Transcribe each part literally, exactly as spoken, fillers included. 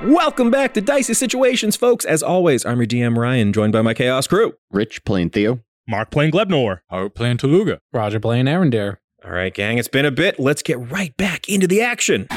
Welcome back to Dicey Situations, folks. As always, I'm your D M Ryan, joined by my Chaos crew. Rich playing Theo. Mark playing Glebnor. Howard playing Toluga. Roger playing Arendare. All right, gang, it's been a bit. Let's get right back into the action.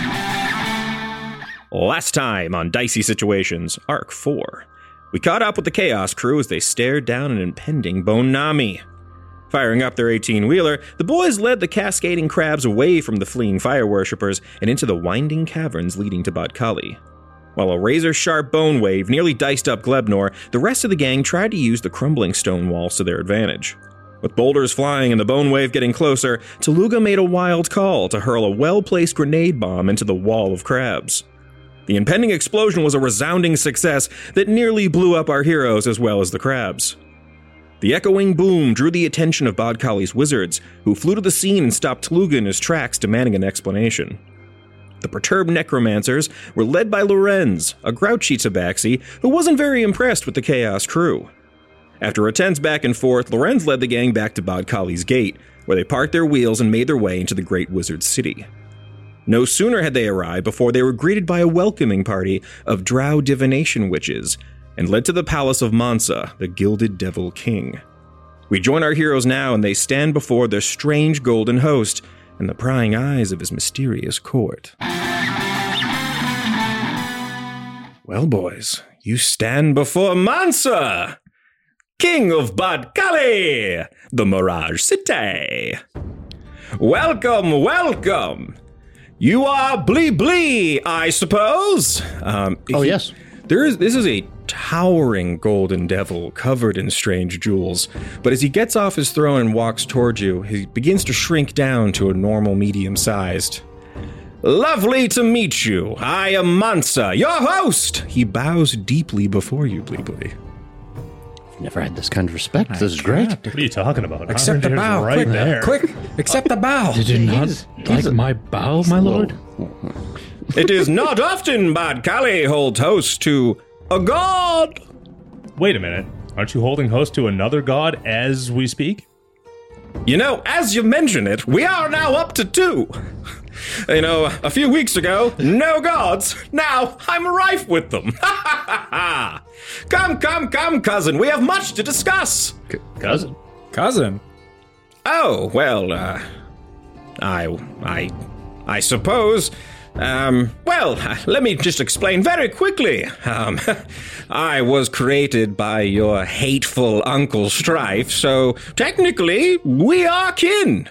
Last time on Dicey Situations, Arc four. We caught up with the Chaos crew as they stared down an impending Bone Nami. Firing up their eighteen-wheeler, the boys led the cascading crabs away from the fleeing fire worshippers and into the winding caverns leading to Bod Kali. While a razor-sharp bone wave nearly diced up Glebnor, the rest of the gang tried to use the crumbling stone walls to their advantage. With boulders flying and the bone wave getting closer, Toluga made a wild call to hurl a well-placed grenade bomb into the wall of crabs. The impending explosion was a resounding success that nearly blew up our heroes as well as the crabs. The echoing boom drew the attention of Bod Kali's wizards, who flew to the scene and stopped Toluga in his tracks, demanding an explanation. The perturbed necromancers were led by Lorenz, a grouchy tabaxi who wasn't very impressed with the Chaos crew. After a tense back and forth, Lorenz led the gang back to Bod Kali's gate, where they parked their wheels and made their way into the Great Wizard City. No sooner had they arrived before they were greeted by a welcoming party of drow divination witches, and led to the palace of Mansa, the Gilded Devil King. We join our heroes now, and they stand before their strange golden host, and the prying eyes of his mysterious court. Well, boys, you stand before Mansa, King of Bod Kali, the Mirage City. Welcome, welcome. You are Blee Blee, I suppose. Um, Oh, he, yes. There is. This is a towering golden devil covered in strange jewels, but as he gets off his throne and walks towards you, he begins to shrink down to a normal medium-sized. Lovely to meet you. I am Mansa, your host. He bows deeply before you, Blee Blee. Never had this kind of respect. This is great. What are you talking about? Accept the Aren't bow. right quick, there. quick. Accept the bow. Did you not He's- like he's a- my bow, my lord? It is not often Bod Kali holds host to a god. Wait a minute. Aren't you holding host to another god as we speak? You know, as you mention it, we are now up to two. You know, a few weeks ago, no gods. Now I'm rife with them. Come, come, come, cousin. We have much to discuss. C- cousin. Cousin. Oh, well, uh, I, I, I suppose, um, well, let me just explain very quickly. Um, I was created by your hateful Uncle Strife, so technically, we are kin.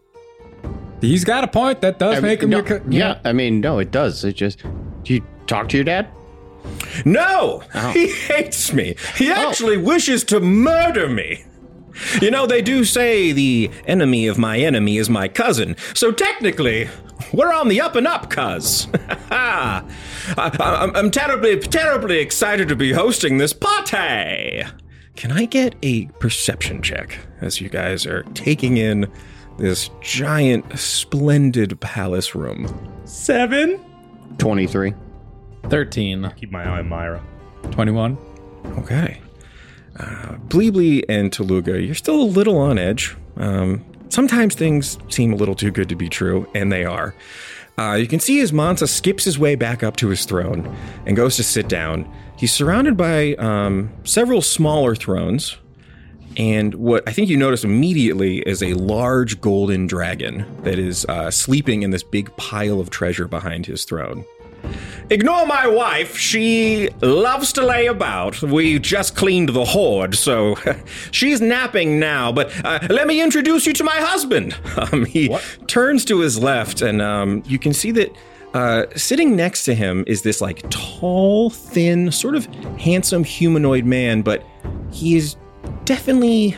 He's got a point. That does I make mean, him no, your... Co- yeah, I mean, no, it does. It just... Do you talk to your dad? No, Oh. he hates me. He actually wishes to murder me. You know, they do say the enemy of my enemy is my cousin, so technically, we're on the up and up, cuz. I, I'm, I'm terribly, terribly excited to be hosting this party. Can I get a perception check as you guys are taking in this giant, splendid palace room? Seven? twenty-three. thirteen. Keep my eye on Myra. twenty-one. Okay. Uh, Blee Blee and Toluga, you're still a little on edge. Um, sometimes things seem a little too good to be true, and they are. Uh, you can see as Mansa skips his way back up to his throne and goes to sit down. He's surrounded by um, several smaller thrones, and what I think you notice immediately is a large golden dragon that is uh, sleeping in this big pile of treasure behind his throne. Ignore my wife. She loves to lay about. We just cleaned the hoard, so she's napping now. But uh, let me introduce you to my husband. Um, he What? turns to his left, and um, you can see that uh, sitting next to him is this like tall, thin, sort of handsome humanoid man, but he is definitely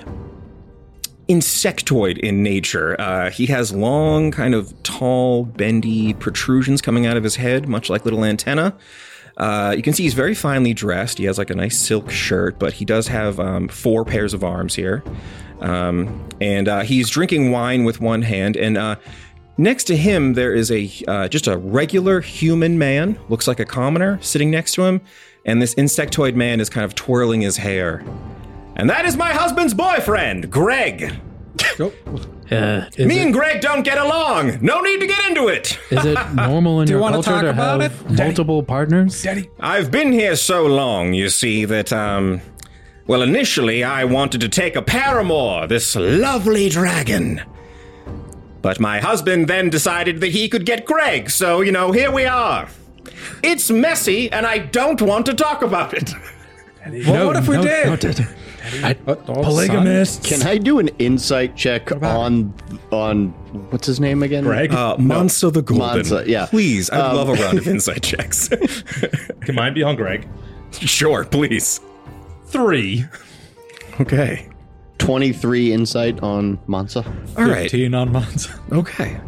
insectoid in nature. Uh, he has long, kind of tall, bendy protrusions coming out of his head, much like little antennae. Uh, you can see he's very finely dressed. He has like a nice silk shirt, but he does have um, four pairs of arms here. Um, and uh, he's drinking wine with one hand. And uh, next to him, there is a uh, just a regular human man, looks like a commoner, sitting next to him. And this insectoid man is kind of twirling his hair. And that is my husband's boyfriend, Greg. Go. Uh, is, Me it, and Greg don't get along. No need to get into it. is it normal in Do you your wanna culture talk to about have it? multiple partners? Daddy. I've been here so long, you see, that, um... Well, initially, I wanted to take a paramour, this lovely dragon. But my husband then decided that he could get Greg, so, you know, here we are. It's messy, and I don't want to talk about it. Well, what if we no, did? no, Daddy. I, Polygamists. Can I do an insight check on on what's his name again? Greg? Uh, Mansa the Golden. Mansa, yeah. Please, I'd Um, love a round of insight checks. Can mine be on Greg? Sure, please. Three. Okay. twenty-three insight on Mansa. All right. fifteen on Monza. Okay.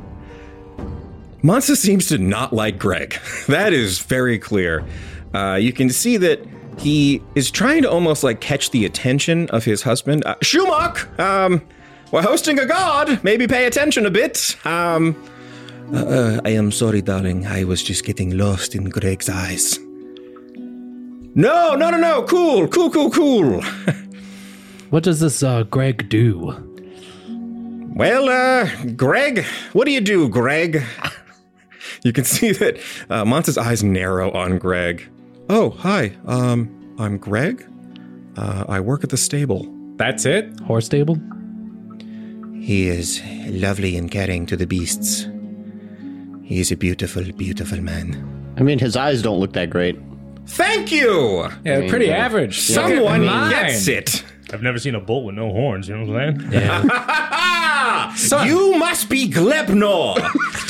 Mansa seems to not like Greg. That is very clear. Uh, you can see that he is trying to almost like catch the attention of his husband. Uh, Shumak, um, we're hosting a god. Maybe pay attention a bit. Um, uh, uh, I am sorry, darling. I was just getting lost in Greg's eyes. No, no, no, no. Cool, cool, cool, cool. What does this uh, Greg do? Well, uh, Greg, what do you do, Greg? You can see that uh, Mansa's eyes narrow on Greg. Oh, hi. Um, I'm Greg. Uh, I work at the stable. That's it? Horse stable? He is lovely and caring to the beasts. He is a beautiful, beautiful man. I mean, his eyes don't look that great. Thank you! Yeah, pretty average. Someone Mine. gets it. I've never seen a bull with no horns, you know what I'm saying? Ah! Son. You must be Glebnor!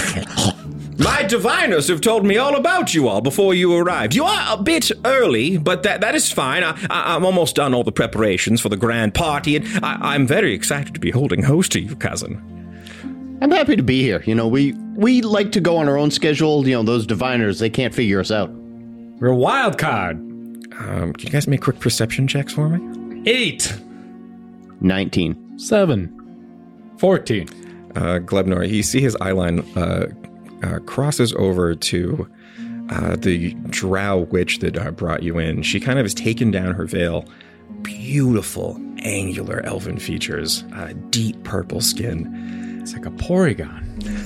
My diviners have told me all about you all before you arrived. You are a bit early, but that that is fine. I, I, I'm almost done all the preparations for the grand party, and I, I'm very excited to be holding host to you, cousin. I'm happy to be here. You know, we we like to go on our own schedule. You know, those diviners, they can't figure us out. We're a wild card. Um, can you guys make quick perception checks for me? Eight. nineteen. Seven. fourteen. Uh, Glebnor, you see his eyeline uh, uh, crosses over to uh, the drow witch that uh, brought you in. She kind of has taken down her veil. Beautiful, angular elven features, uh, deep purple skin. It's like a Porygon.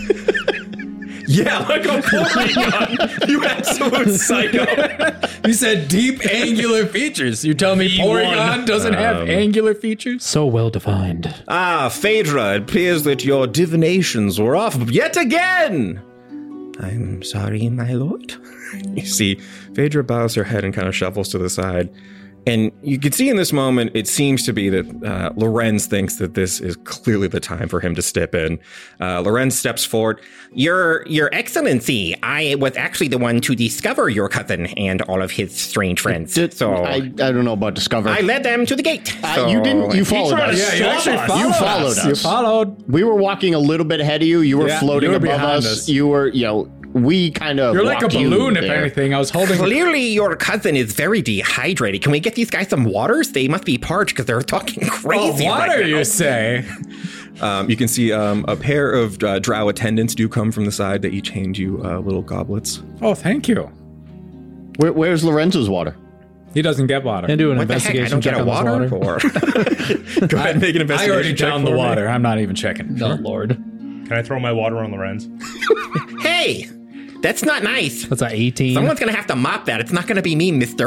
Yeah, like a Porygon. You absolute psycho. You said deep angular features. You tell me V Porygon one. doesn't have Um, angular features? So well defined. Ah, Phaedra, it appears that your divinations were off yet again. I'm sorry, my lord. You see, Phaedra bows her head and kind of shuffles to the side. And you can see in this moment, it seems to be that uh, Lorenz thinks that this is clearly the time for him to step in. Uh, Lorenz steps forward. Your Your Excellency, I was actually the one to discover your cousin and all of his strange friends. Did- so I, I don't know about Discover. I led them to the gate. Uh, So- you didn't. You followed tried to us. Yeah, you actually You followed followed us. You followed. We were walking a little bit ahead of you. You were Yeah, floating you were above behind us. us. You were, you know, we kind of. You're like a walked you balloon, if there. anything. I was holding. Clearly, your cousin is very dehydrated. Can we get these guys some waters? They must be parched because they're talking Oh, crazy. water, right now. you say? Um, you can see um, a pair of uh, drow attendants do come from the side that each hand you uh, little goblets. Oh, thank you. Where, where's Lorenzo's water? He doesn't get water. And do an What the heck? I investigation don't get check a on this water? water. Or go ahead and make an I investigation already check downed the for me. water. I'm not even checking. No, Lord. Can I throw my water on Lorenz? Hey, that's not nice. That's an eighteen. Someone's gonna have to mop that. It's not gonna be me, Mister.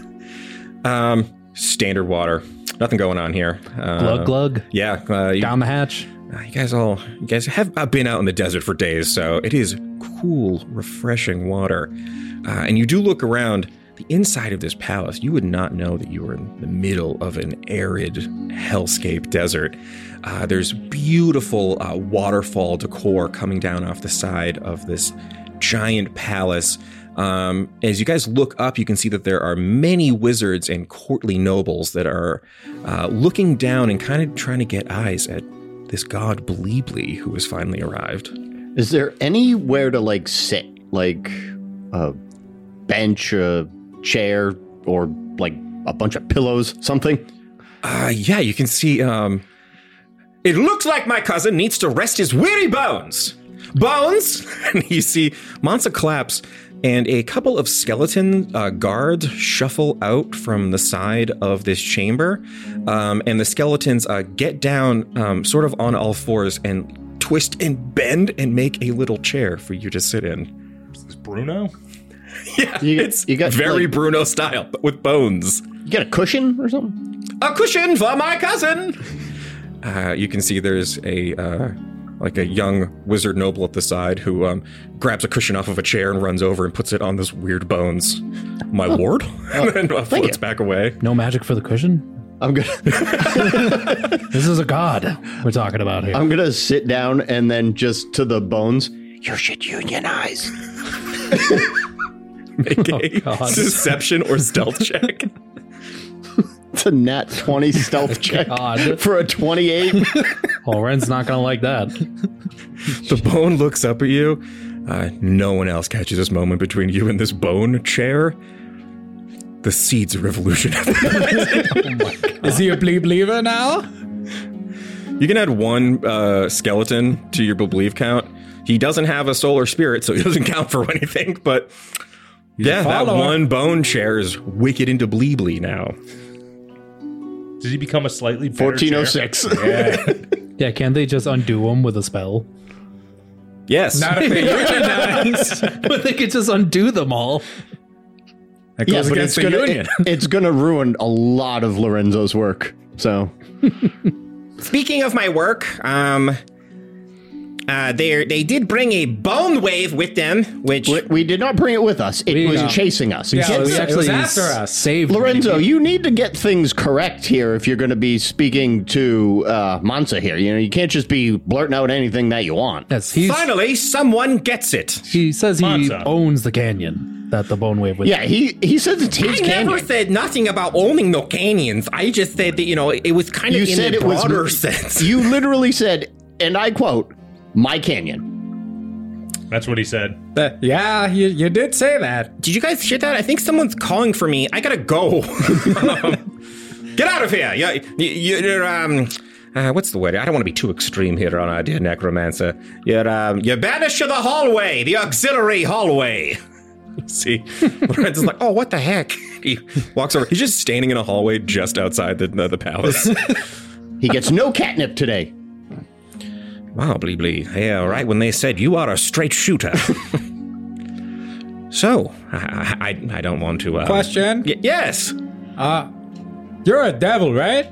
Um, standard water. Nothing going on here. Uh, Glug glug. Yeah, uh, you, Down the hatch. Uh, you guys all, you guys have uh, been out in the desert for days, so it is cool, refreshing water. Uh, and you do look around the inside of this palace. You would not know that you were in the middle of an arid hellscape desert. Uh, there's beautiful uh, waterfall decor coming down off the side of this giant palace. Um, as you guys look up, you can see that there are many wizards and courtly nobles that are uh, looking down and kind of trying to get eyes at this god Bleebly, who has finally arrived. Is there anywhere to like sit, like a bench, a chair, or like a bunch of pillows, something? Uh, yeah, you can see, um, it looks like my cousin needs to rest his weary bones. Bones! And you see Mansa collapse and a couple of skeleton uh, guards shuffle out from the side of this chamber. Um, and the skeletons uh, get down um, sort of on all fours and twist and bend and make a little chair for you to sit in. Is this Bruno? Yeah, You- it's you got, very like- Bruno style, but with bones. You got a cushion or something? A cushion for my cousin! Uh, you can see there's a uh, like a young wizard noble at the side who um, grabs a cushion off of a chair and runs over and puts it on this weird bones. My lord? and then uh, floats you. back away. No magic for the cushion? I'm gonna This is a god we're talking about here. I'm gonna sit down and then just to the bones. You should unionize. Make a God. deception or stealth check. It's a nat twenty stealth check God. for a twenty-eight. Oh, Ren's not going to like that. The bone looks up at you. Uh, no one else catches this moment between you and this bone chair. The seeds of revolution have Is he a believer now? You can add one uh, skeleton to your belief count. He doesn't have a soul or spirit, so he doesn't count for anything, but yeah, that follower. one bone chair is wicked into Bleebly now. Does he become a slightly better fourteen oh chair? six. Yeah, can't they just undo him with a spell? Yes. Not if they unionize. But they could just undo them all. That Yeah, goes but against it's the gonna, union. it- it's gonna ruin a lot of Lorenzo's work. So Speaking of my work, um, uh, they they did bring a bone wave with them, which we, we did not bring it with us. It We, was uh, chasing us. Yeah, Get it was the- actually after us. saved Lorenzo, me. you need to get things correct here if you're going to be speaking to uh, Mansa here. You know, you can't just be blurting out anything that you want. Yes, he's, finally someone gets it. he says he Monza. owns the canyon that the bone wave was. Yeah, he he says it's his I canyon. never said nothing about owning no canyons. I just said that, you know, it was kind of You in said a it was broader sense. You literally said, and I quote, "My canyon." That's what he said. Uh, yeah, you, you did say that. Did you guys hear that? I think someone's calling for me. I gotta go. Um, get out of here. Yeah, you, you're, um, uh, what's the word? I don't want to be too extreme here on our dear necromancer. You're, um, you're banished to the hallway, the auxiliary hallway. See, Lorenzo's like, oh, what the heck? He walks over. He's just standing in a hallway just outside the the, the palace. He gets no catnip today. Wow, Bleebly. Yeah, right when they said you are a straight shooter. So, I, I, I don't want to. Um, Question? Y- yes. Uh, you're a devil, right?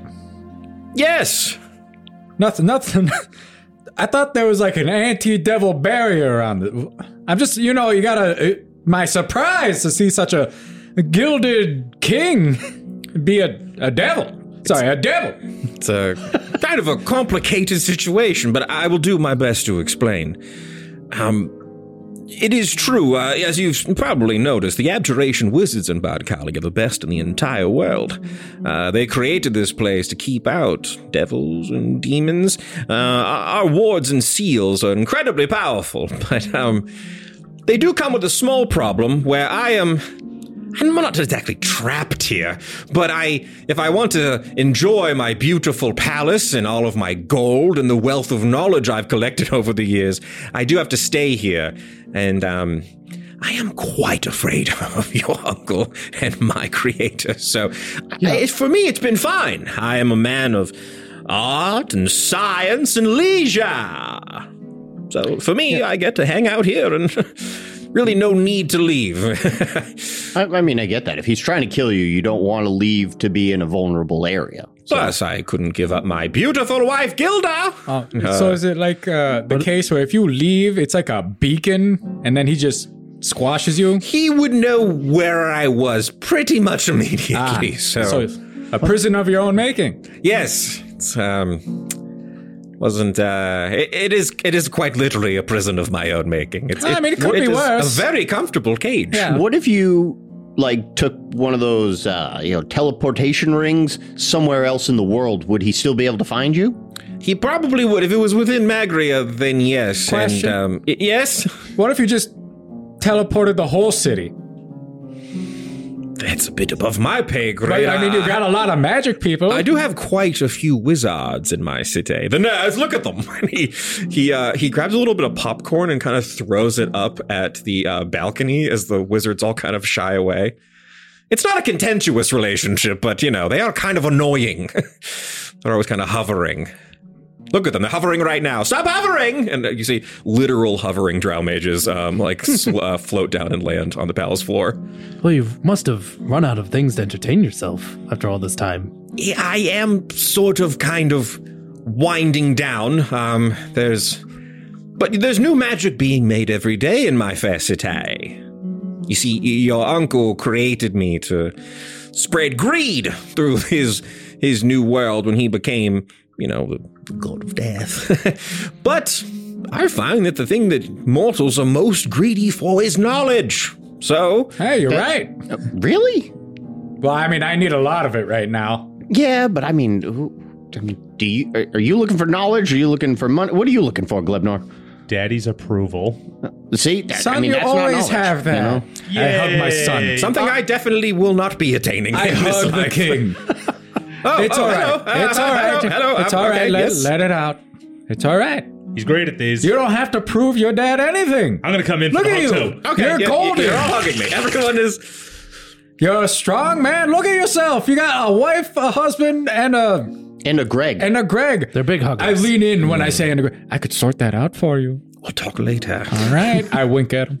Yes. Nothing, nothing. I thought there was like an anti-devil barrier around it. I'm just, you know, you gotta. Uh, my surprise to see such a gilded king be a, a devil. Sorry, a devil. It's a kind of a complicated situation, but I will do my best to explain. Um, it is true, uh, as you've probably noticed, the Abjuration Wizards in Bad Kali are the best in the entire world. Uh, they created this place to keep out devils and demons. Uh, our wards and seals are incredibly powerful, but um, they do come with a small problem where I am... I'm not exactly trapped here, but I, if I want to enjoy my beautiful palace and all of my gold and the wealth of knowledge I've collected over the years, I do have to stay here. And, um, I am quite afraid of your uncle and my creator. So, I, for me, it's been fine. I am a man of art and science and leisure. So, for me, I get to hang out here and... Really no need to leave. I, I mean, I get that. If he's trying to kill you, you don't want to leave to be in a vulnerable area. Plus, I couldn't give up my beautiful wife, Gilda. Uh, so is it like uh, the case where if you leave, it's like a beacon, and then he just squashes you? He would know where I was pretty much immediately. so, So it's a prison of your own making. yes, it's, um, wasn't. Uh, it, it is. It is quite literally a prison of my own making. It's, I mean, it could be is worse. A very comfortable cage. Yeah. What if you like took one of those uh, you know teleportation rings somewhere else in the world? Would he still be able to find you? He probably would if it was within Magria. Then yes. Question. And um, y- yes. What if you just teleported the whole city? that's a bit above my pay But, grade. I mean, you got a lot of magic people. I do have quite a few wizards in my city. The nerds, look at them. And he he uh, he grabs a little bit of popcorn and kind of throws it up at the uh, balcony as the wizards all kind of shy away. It's not a contentious relationship, but, you know, they are kind of annoying. They're always kind of hovering. Look at them. They're hovering right now. Stop hovering! And you see literal hovering drow mages um, like sl- uh, float down and land on the palace floor. Well, you must have run out of things to entertain yourself after all this time. Yeah, I am sort of kind of winding down. Um, there's... But there's new magic being made every day in my fair city. You see, your uncle created me to spread greed through his his new world when he became, you know, the god of death. But I find that the thing that mortals are most greedy for is knowledge. So... Hey, you're right. Uh, really? Well, I mean, I need a lot of it right now. Yeah, but I mean, who, I mean, do you are, are you looking for knowledge? Are you looking for money? What are you looking for, Glebnor? Daddy's approval. See, that, Son, I mean, you that's not always knowledge, have that. you know? I hug my son. Yay. Something I definitely will not be attaining I in this hug the life. king. Oh, It's oh, all right. hello. Uh, It's all right. Hello, hello. It's Um, all okay, right. Let, yes. let it out. It's all right. He's great at these. You don't have to prove your dad anything. I'm gonna come in Look for the at hug you. too. Okay, You're yeah, golden. You're all hugging me. Everyone is... You're a strong man. Look at yourself. You got a wife, a husband, and a And a Greg. and a Greg. They're big huggers. I lean in when I say and a Greg. I could sort that out for you. We'll talk later. All right. I wink at him.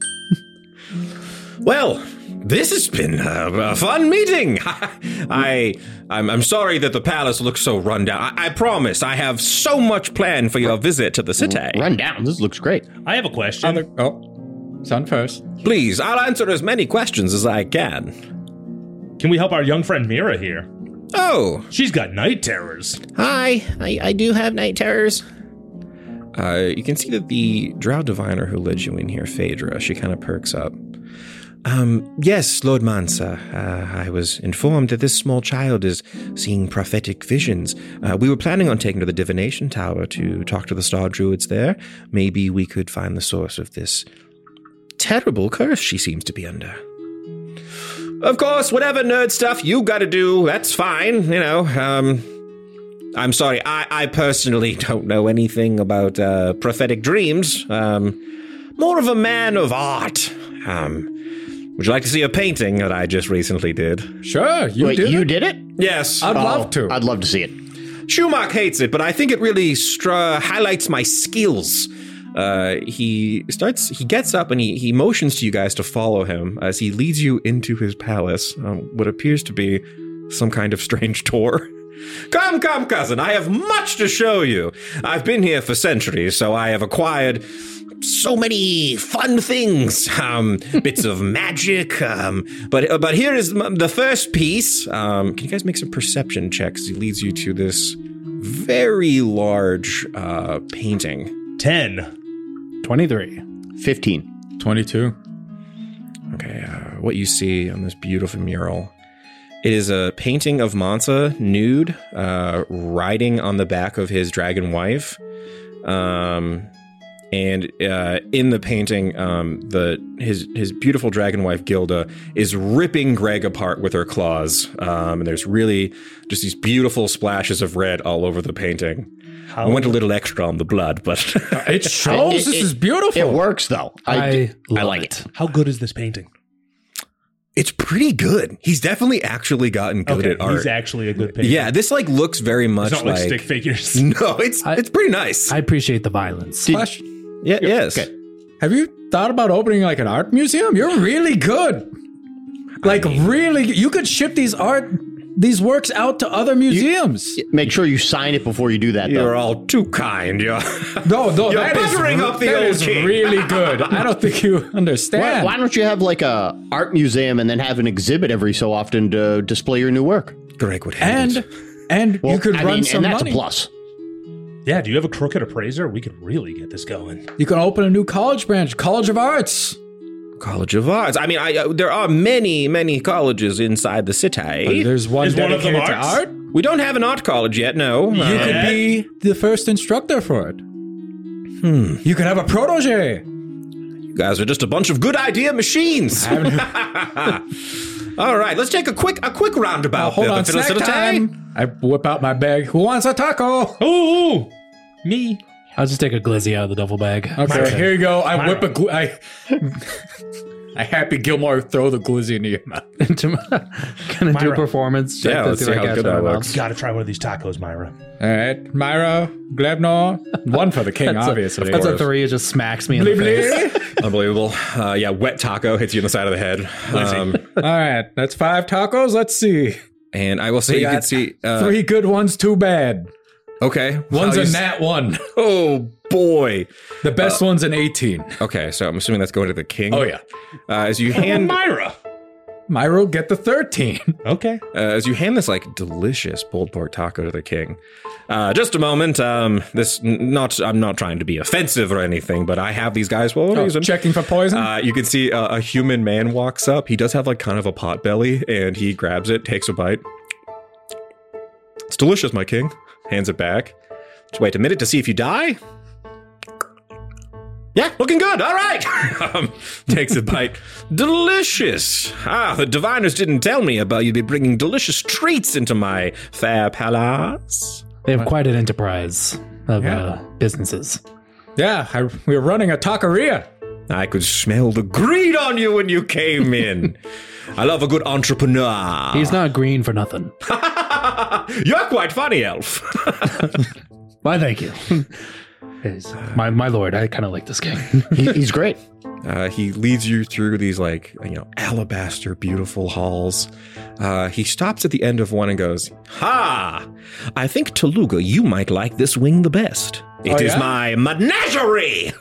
Well, this has been a, a fun meeting. I, I'm, I'm sorry that the palace looks so run down. I, I promise I have so much planned for your visit to the city. Run down. This looks great. I have a question. Other, oh, son first. Please, I'll answer as many questions as I can. Can we help our young friend Mira here? Oh, She's got night terrors. hi. I, I do have night terrors. Uh, you can see that the drow diviner who led you in here, Phaedra, she kind of perks up. Um, yes, Lord Mansa, uh, I was informed that this small child is seeing prophetic visions. Uh, we were planning on taking her to the divination tower to talk to the star druids there. Maybe we could find the source of this terrible curse she seems to be under. Of course, whatever nerd stuff you gotta do, that's fine, you know, um... I'm sorry, I, I personally don't know anything about uh, prophetic dreams. Um, more of a man of art. Um, would you like to see a painting that I just recently did? Sure, you Wait, did you it. did it? Yes. I'd Oh, love to. I'd love to see it. Schumacher hates it, but I think it really stra- highlights my skills. Uh, he starts, he gets up and he, he motions to you guys to follow him as he leads you into his palace, um, what appears to be some kind of strange tour. Come, come, cousin, I have much to show you. I've been here for centuries, so I have acquired so many fun things, um, bits of magic. Um, but uh, but here is m- the first piece. Um, can you guys make some perception checks? He leads you to this very large uh, painting. Ten. twenty-three. fifteen. twenty-two. Okay, uh, what you see on this beautiful mural. It is a painting of Mansa nude, uh, riding on the back of his dragon wife. Um, and uh, in the painting, um, the his his beautiful dragon wife Gilda is ripping Greg apart with her claws. Um, and there's really just these beautiful splashes of red all over the painting. How, I went a little extra on the blood, but It shows. It- this it- is beautiful. It works, though. I, I, love I like it. how good is this painting? it's pretty good. He's definitely actually gotten good Okay, at art. he's actually a good painter. Yeah, this like looks very much It's not like, like stick figures. No, it's I- it's pretty nice. I appreciate the violence. Question. yeah, yes. Okay. Have you thought about opening like an art museum? You're really good. Like really, you could ship these art, these works out to other museums. Make sure you sign it before you do that, You're though. all too kind. You're no, no, You're that is buttering re- up the that old is king. really good. I don't think you Why, understand. why don't you have like a art museum and then have an exhibit every so often to display your new work? Greg would hate And it. and Well, you could I run mean, some and that's money. a plus. Yeah, do you have a crooked appraiser? We could really get this going. You can open a new college branch, College of Arts. College of Arts. I mean, I, uh, there are many, many colleges inside the city. There's one Is one of them dedicated to arts? art. We don't have an art college yet. No. You Uh, could be the first instructor for it. Hmm. You could have a protege. you guys are just a bunch of good idea machines. All right, let's take a quick a quick roundabout. Oh, hold there, on, the snack Felicity. time. I whip out my bag. Who wants a taco? Ooh, ooh, me. I'll just take a glizzy out of the duffle bag. Okay, Myra. here you go. I Myra. whip a gl- I I Happy Gilmore throw the glizzy into your mouth. Can I do a Myra. performance check Yeah, to let's see see what I how catch good in that my mouth? looks. Gotta try one of these tacos, Myra. All right, Myra, Glebnor, one for the king, That's a- obviously. That's a course. three. It just smacks me in Blee, the face. blee. Unbelievable. Uh, yeah, wet taco hits you in the side of the head. Um, All right, that's five tacos. Let's see. and I will say We you got can see. Uh, Three good ones, two bad. Okay. One's How a you s- nat one. Oh boy. The best one's an eighteen. Okay, so I'm assuming that's going to the king. Oh yeah, Uh, as you hand Myra. Myro get the thirteen. Okay. uh, as you hand this like delicious pulled pork taco to the king. Uh, just a moment. Um, this n- not. I'm not trying to be offensive or anything, but I have these guys for a Oh, reason. checking for poison. Uh, you can see a, a human man walks up. He does have like kind of a pot belly, and he grabs it, takes a bite. It's delicious, my king. Hands it back. Just wait a minute to see if you die. Yeah, looking good. All right. um, takes a bite. Delicious. Ah, the diviners didn't tell me about you be bringing delicious treats into my fair palace. They have quite an enterprise of Yeah. uh, businesses. yeah, I, we were running a taqueria. I could smell the greed on you when you came in. I love a good entrepreneur. He's not green for nothing. You're quite funny, Elf. Why, thank you. Yes. my my lord, I kind of like this king. He, he's great. Uh, he leads you through these like you know alabaster beautiful halls. Uh, he stops at the end of one and goes, "Ha! I think Taluga, you might like this wing the best. It Oh, is yeah? my menagerie."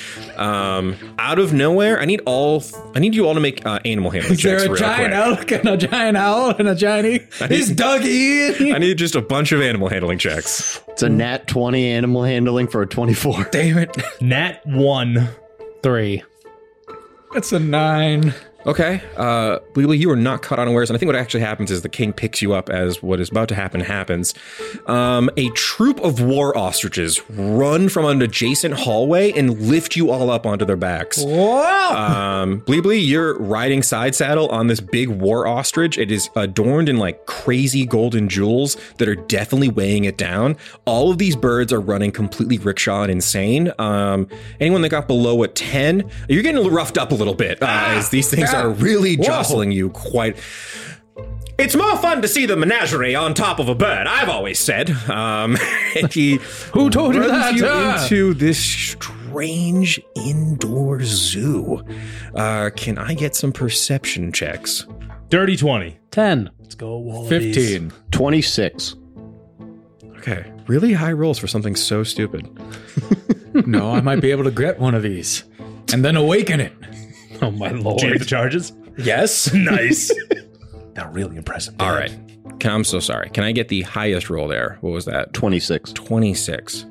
Um, out of nowhere, I need all. I need you all to make uh, animal handling Is there checks a real giant quick. elk and a giant owl and a giant e- Is Doug Ian? I need just a bunch of animal handling checks. It's a nat twenty animal handling for a twenty-four. Damn it. Nat one. Three. It's a nine. Okay, uh, Bleely, you are not caught unawares, and I think what actually happens is the king picks you up as what is about to happen happens. Um, a troop of war ostriches run from an adjacent hallway and lift you all up onto their backs. Whoa! Um, Bleebly, you're riding side saddle on this big war ostrich. It is adorned in like crazy golden jewels that are definitely weighing it down. All of these birds are running completely rickshaw and insane. Um, anyone that got below a ten, you're getting roughed up a little bit uh, as these things yeah. are really Whoa. jostling you quite. It's more fun to see the menagerie on top of a bird, I've always said. Um, and he Who told you runs that? you Ah. into this strange indoor zoo. Uh, can I get some perception checks? Dirty twenty. Ten. Let's go, Wallabies. fifteen. twenty-six. Okay, really high rolls for something so stupid. No, I might be able to get one of these. And then awaken it. Oh my lord. Did you get the charges? Yes. Nice. That really impressive. All right. Can, I'm so sorry. Can I get the highest roll there? What was that? twenty-six. twenty-six.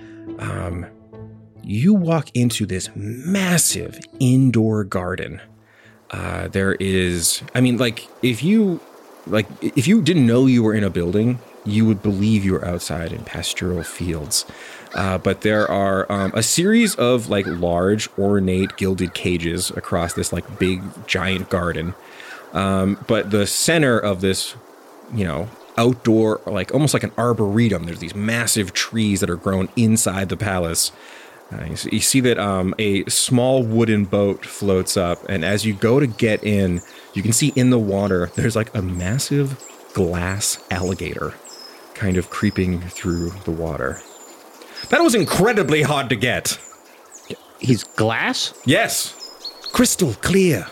Um, you walk into this massive indoor garden. Uh, there is, I mean, like, if you, like, if you didn't know you were in a building, you would believe you were outside in pastoral fields. Uh, but there are um, a series of, like, large, ornate, gilded cages across this, like, big, giant garden. Um, but the center of this, you know, outdoor, like almost like an arboretum, there's these massive trees that are grown inside the palace. Uh, you, see, you see that um, a small wooden boat floats up, and as you go to get in, you can see in the water there's like a massive glass alligator kind of creeping through the water. That was incredibly hard to get. He's glass? Yes, crystal clear.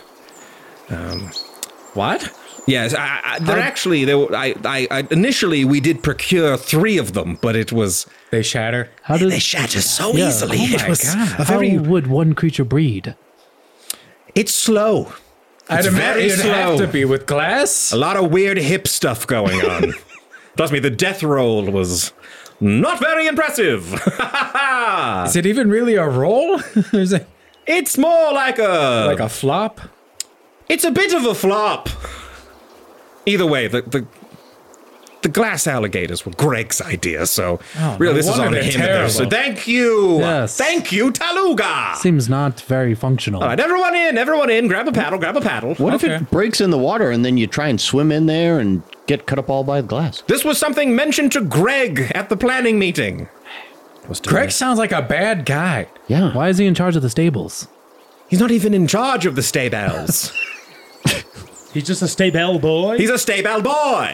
What? Yes, I, I, they're actually. They, were- I, I, I, initially we did procure three of them, but it was They shatter. How does they shatter so Yeah. easily. Oh it my was God. a how very. would one creature breed? It's slow. I'd It's imagine very it'd have slow. to be with glass. A lot of weird hip stuff going on. Trust me, the death roll was not very impressive. Is it even really a roll? Is it It's more like a like a flop? It's a bit of a flop. Either way, the the the glass alligators were Greg's idea, so Oh, really no this is wonder on they're him. And this. So terrible. thank you. Yes. Thank you, Taluga. Seems not very functional. All right, everyone in, everyone in. Grab a paddle, grab a paddle. What if Okay. it breaks in the water and then you try and swim in there and get cut up all by the glass? This was something mentioned to Greg at the planning meeting. Was to- Greg sounds like a bad guy. Yeah. Why is he in charge of the stables? He's not even in charge of the stables. He's just a stable boy. He's a stable boy.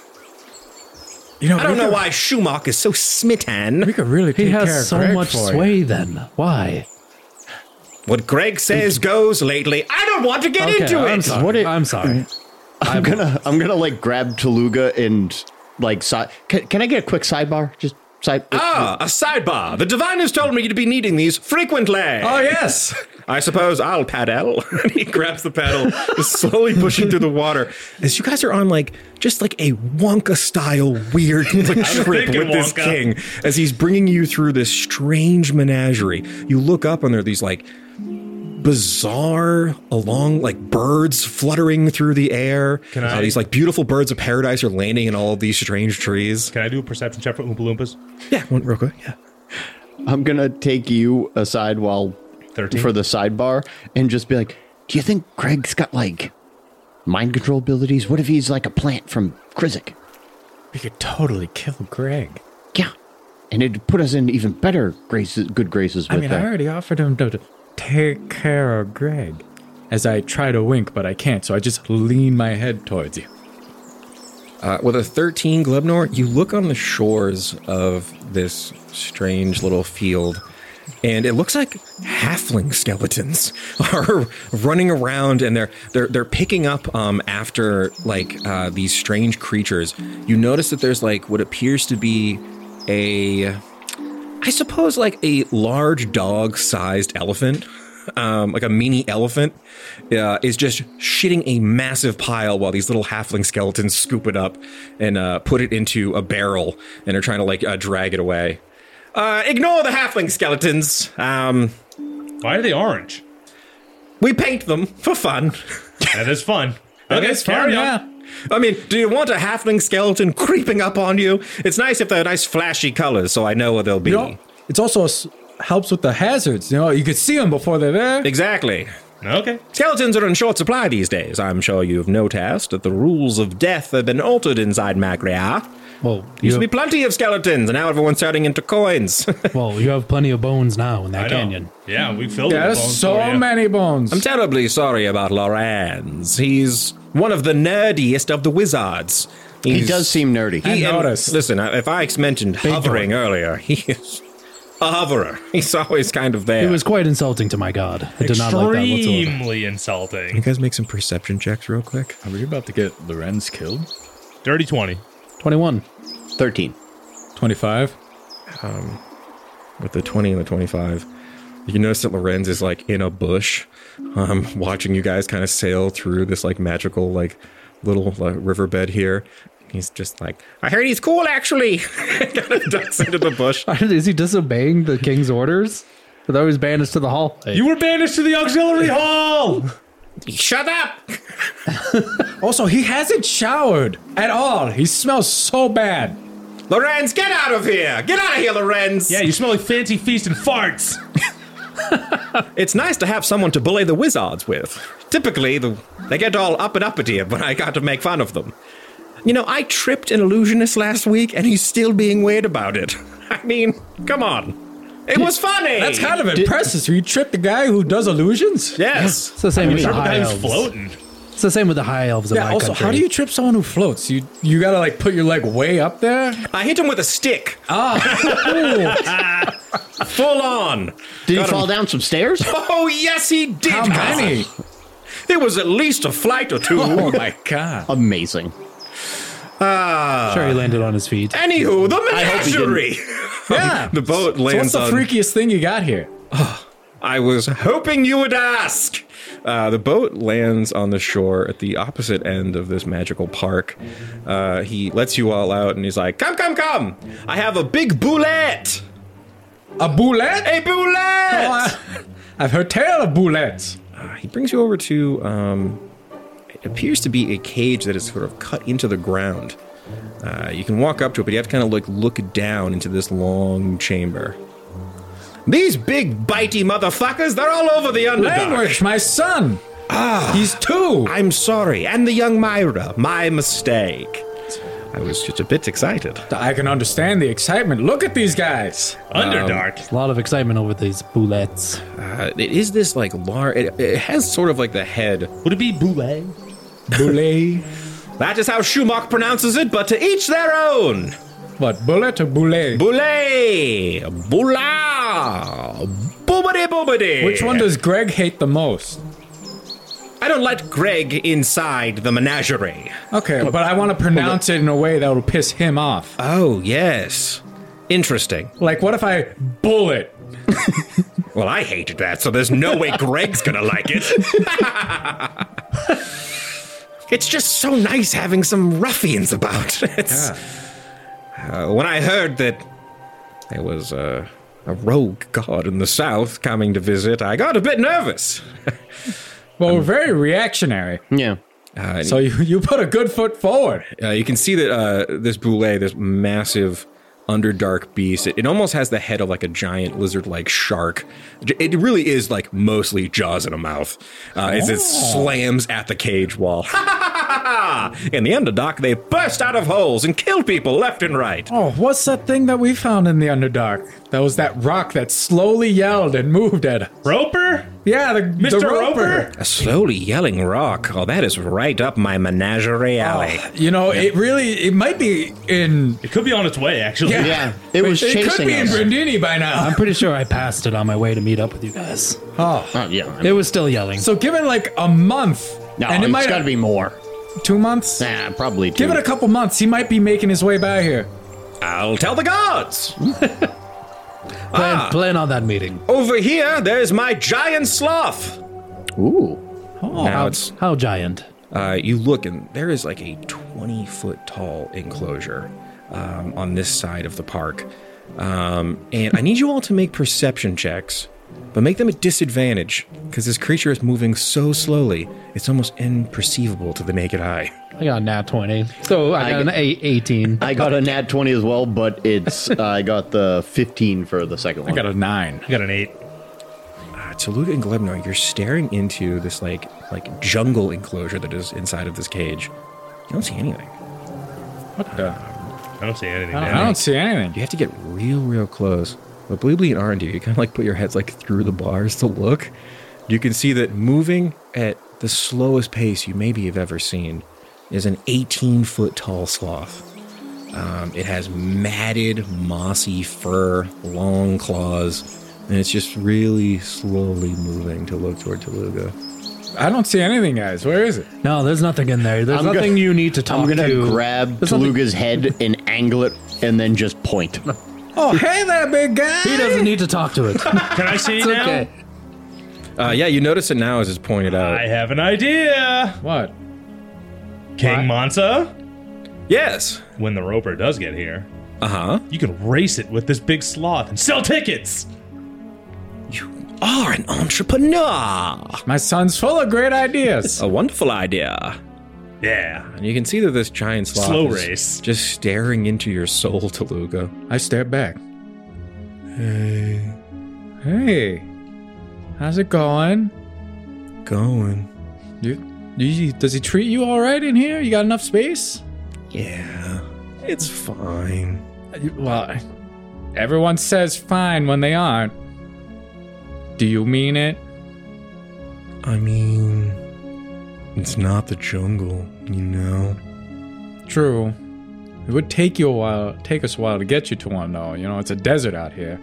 You know, I don't we know could- why Schumach is so smitten. We could really take He care of has so Greg much for you. sway then. Why? What Greg says goes lately. I don't want to get into I'm it. sorry. What it- I'm sorry. I'm gonna I'm gonna like grab Taluga and like side. Can, can I get a quick sidebar? Just side. Ah, a sidebar. The diviners told me to be needing these frequently. Oh, yes. I suppose I'll paddle. And he grabs the paddle, just slowly pushing through the water. As you guys are on like just like a Wonka style weird like, trip thinking with this Wonka. king, as he's bringing you through this strange menagerie. You look up and there are these like bizarre along like birds fluttering through the air. Can Uh, I- these like beautiful birds of paradise are landing in all of these strange trees. Can I do a perception check for Oompa Loompas? Yeah, one real quick. Yeah. I'm gonna take you aside while thirteen. for the sidebar and just be like, do you think Greg's got like mind control abilities? What if he's like a plant from Krizik? We could totally kill Greg. Yeah, and it'd put us in even better graces, good graces I with mean, that. I already offered him to, to take care of Greg. As I try to wink, but I can't, so I just lean my head towards you. Uh, with a thirteen, Glebnor, you look on the shores of this strange little field, and it looks like halfling skeletons are running around, and they're they're they're picking up um, after like uh, these strange creatures. You notice that there's like what appears to be a, I suppose, like a large dog-sized elephant. Um, like a mini elephant, uh, is just shitting a massive pile while these little halfling skeletons scoop it up and uh, put it into a barrel and are trying to like uh, drag it away. Uh, ignore the halfling skeletons. Um, Why are they orange? we paint them for fun. That is fun. Okay, It's fun, carry on. yeah. I mean, do you want a halfling skeleton creeping up on you? It's nice if they're nice flashy colors so I know where they'll be. You know, it's also s- helps with the hazards. You know, you could see them before they're there. Exactly. Okay. Skeletons are in short supply these days. I'm sure you've noticed that the rules of death have been altered inside Magria. Well, you Used to be have, plenty of skeletons, and now everyone's turning into coins. well, you have plenty of bones now in that I know. canyon. Yeah, we filled it with There's bones so for you. many bones. I'm terribly sorry about Lorenz. He's one of the nerdiest of the wizards. he He's- does seem nerdy. I He, and- noticed. listen, if I mentioned hovering earlier, he is a hoverer. He's always kind of there. It was quite insulting to my god. I did not like that whatsoever. Extremely You insulting. guys make some perception checks real quick. Are we about to get Lorenz killed? Dirty twenty. twenty-one. Thirteen. twenty-five. With the twenty and the twenty-five, you notice that Lorenz is like in a bush, um, watching you guys kind of sail through this like magical like little like, riverbed here. He's just like, I heard he's cool actually. Kind of ducks into the bush. Is he disobeying the king's orders? I thought he was banished to the hall. You were banished to the auxiliary hall! Shut up! Also, he hasn't showered at all. He smells so bad. Lorenz, get out of here! Get out of here, Lorenz! Yeah, you smell like fancy feast and farts. It's nice to have someone to bully the wizards with. Typically, the, they get all up and uppity when I got to make fun of them. You know, I tripped an illusionist last week, and he's still being weird about it. I mean, come on. It was funny! That's kind of impressive. So you tricked the guy who does illusions? Yes. It's the same with the Remember high the guy elves. who's floating. It's the same with the high elves in Yeah, my also, country. how do you trip someone who floats? You you gotta like put your leg way up there? I hit him with a stick. Ah, Full on. Did he Got fall him. down some stairs? Oh, yes, he did. how Carl. many? It was at least a flight or two. Oh my god. Amazing. Sure, he landed on his feet. Anywho, the I hope he didn't. menagerie. Yeah. The boat So what's lands the on. freakiest thing you got here? I was hoping you would ask. Uh, the boat lands on the shore at the opposite end of this magical park. Uh, he lets you all out and he's like, come, come, come. I have a big boulette. A boulette? A boulette. Oh, I, I've heard tale of boulettes. Uh, he brings you over to, um, it appears to be a cage that is sort of cut into the ground. Uh, you can walk up to it, but you have to kind of like look down into this long chamber. These big bitey motherfuckers, they're all over the Underdark. Language, my son. Ah, he's two. I'm sorry, and the young Myra, my mistake. I was just a bit excited. I can understand the excitement. Look at these guys. Underdark. A lot of excitement over these bullets. Uh, it is this like large. It, it has sort of like the head. Would it be Boule? Boulet. That is how Schumach pronounces it, but to each their own. What, bullet or boulet? Boulet, boula, boobity boobity. Which one does Greg hate the most? I don't let Greg inside the menagerie. Okay, but I want to pronounce it in a way that will piss him off. Oh, yes. Interesting. Like, what if I bullet? Well, I hated that, so there's no way Greg's gonna like it. It's just so nice having some ruffians about. It's, uh, when I heard that there was uh, a rogue god in the south coming to visit, I got a bit nervous. Well, we're very reactionary. Yeah. Uh, So you, you put a good foot forward. Uh, you can see that uh, this Boule, this massive underdark beast, it, it almost has the head of like a giant lizard-like shark. It really is like mostly jaws in a mouth uh, as it slams at the cage wall. In the Underdark, they burst out of holes and kill people left and right. Oh, what's that thing that we found in the Underdark? That was that rock that slowly yelled and moved at us. Roper? Yeah, the Mister the Roper? A slowly yelling rock. Oh, that is right up my menagerie alley. Oh, you know, it really, it might be in... It could be on its way, actually. Yeah. Yeah. It was It chasing could be us. in Brindini by now. I'm pretty sure I passed it on my way to meet up with you guys. Oh, Oh, yeah. I mean, It was still yelling. so give it like a month. no, and it it's might got to be more. two months. Nah, probably two. Give it a couple months. He might be making his way by here. I'll tell the gods. Plan, Ah. plan on that meeting. Over here, there's my giant sloth. Ooh. Oh, Now How, it's how giant? uh, you look and there is like a twenty foot tall enclosure um, on this side of the park, um, and I need you all to make perception checks, but make them at disadvantage because this creature is moving so slowly it's almost imperceivable to the naked eye. I got a nat twenty. So I, I got an got- eight, eighteen. I got a nat twenty as well, but it's uh, I got the fifteen for the second one. I got a nine. I got an eight. Uh, Toluga and Glebno, you're staring into this like like jungle enclosure that is inside of this cage. You don't see anything. What the? I don't see anything. I don't, down I don't see anything. You have to get real, real close. But Bleebly and R and D, you kind of like put your heads like through the bars to look. You can see that moving at the slowest pace you maybe have ever seen is an eighteen foot tall sloth. Um, it has matted, mossy fur, long claws, and it's just really slowly moving to look toward Toluga. I don't see anything, guys. Where is it? No, there's nothing in there. There's I'm nothing gonna- you need to talk I'm gonna to. grab There's nothing- Toluga's head and angle it, and then just point. Oh, hey there, big guy. He doesn't need to talk to it. Can I see It's now? okay. Uh, yeah, you notice it now as it's pointed out. I have an idea. What? King Mansa, Yes. when the Roper does get here, Uh huh. you can race it with this big sloth and sell tickets. You are an entrepreneur. My son's full of great ideas. A wonderful idea. Yeah. And you can see that this giant sloth Slow is race. just staring into your soul, Toluga. I stare back. Hey. Hey. How's it going? Going. You, you, does he treat you all right in here? You got enough space? Yeah, it's fine. You- Well, everyone says fine when they aren't. Do you mean it? I mean, it's not the jungle, you know? True. It would take you a while, take us a while to get you to one, though. You know, it's a desert out here.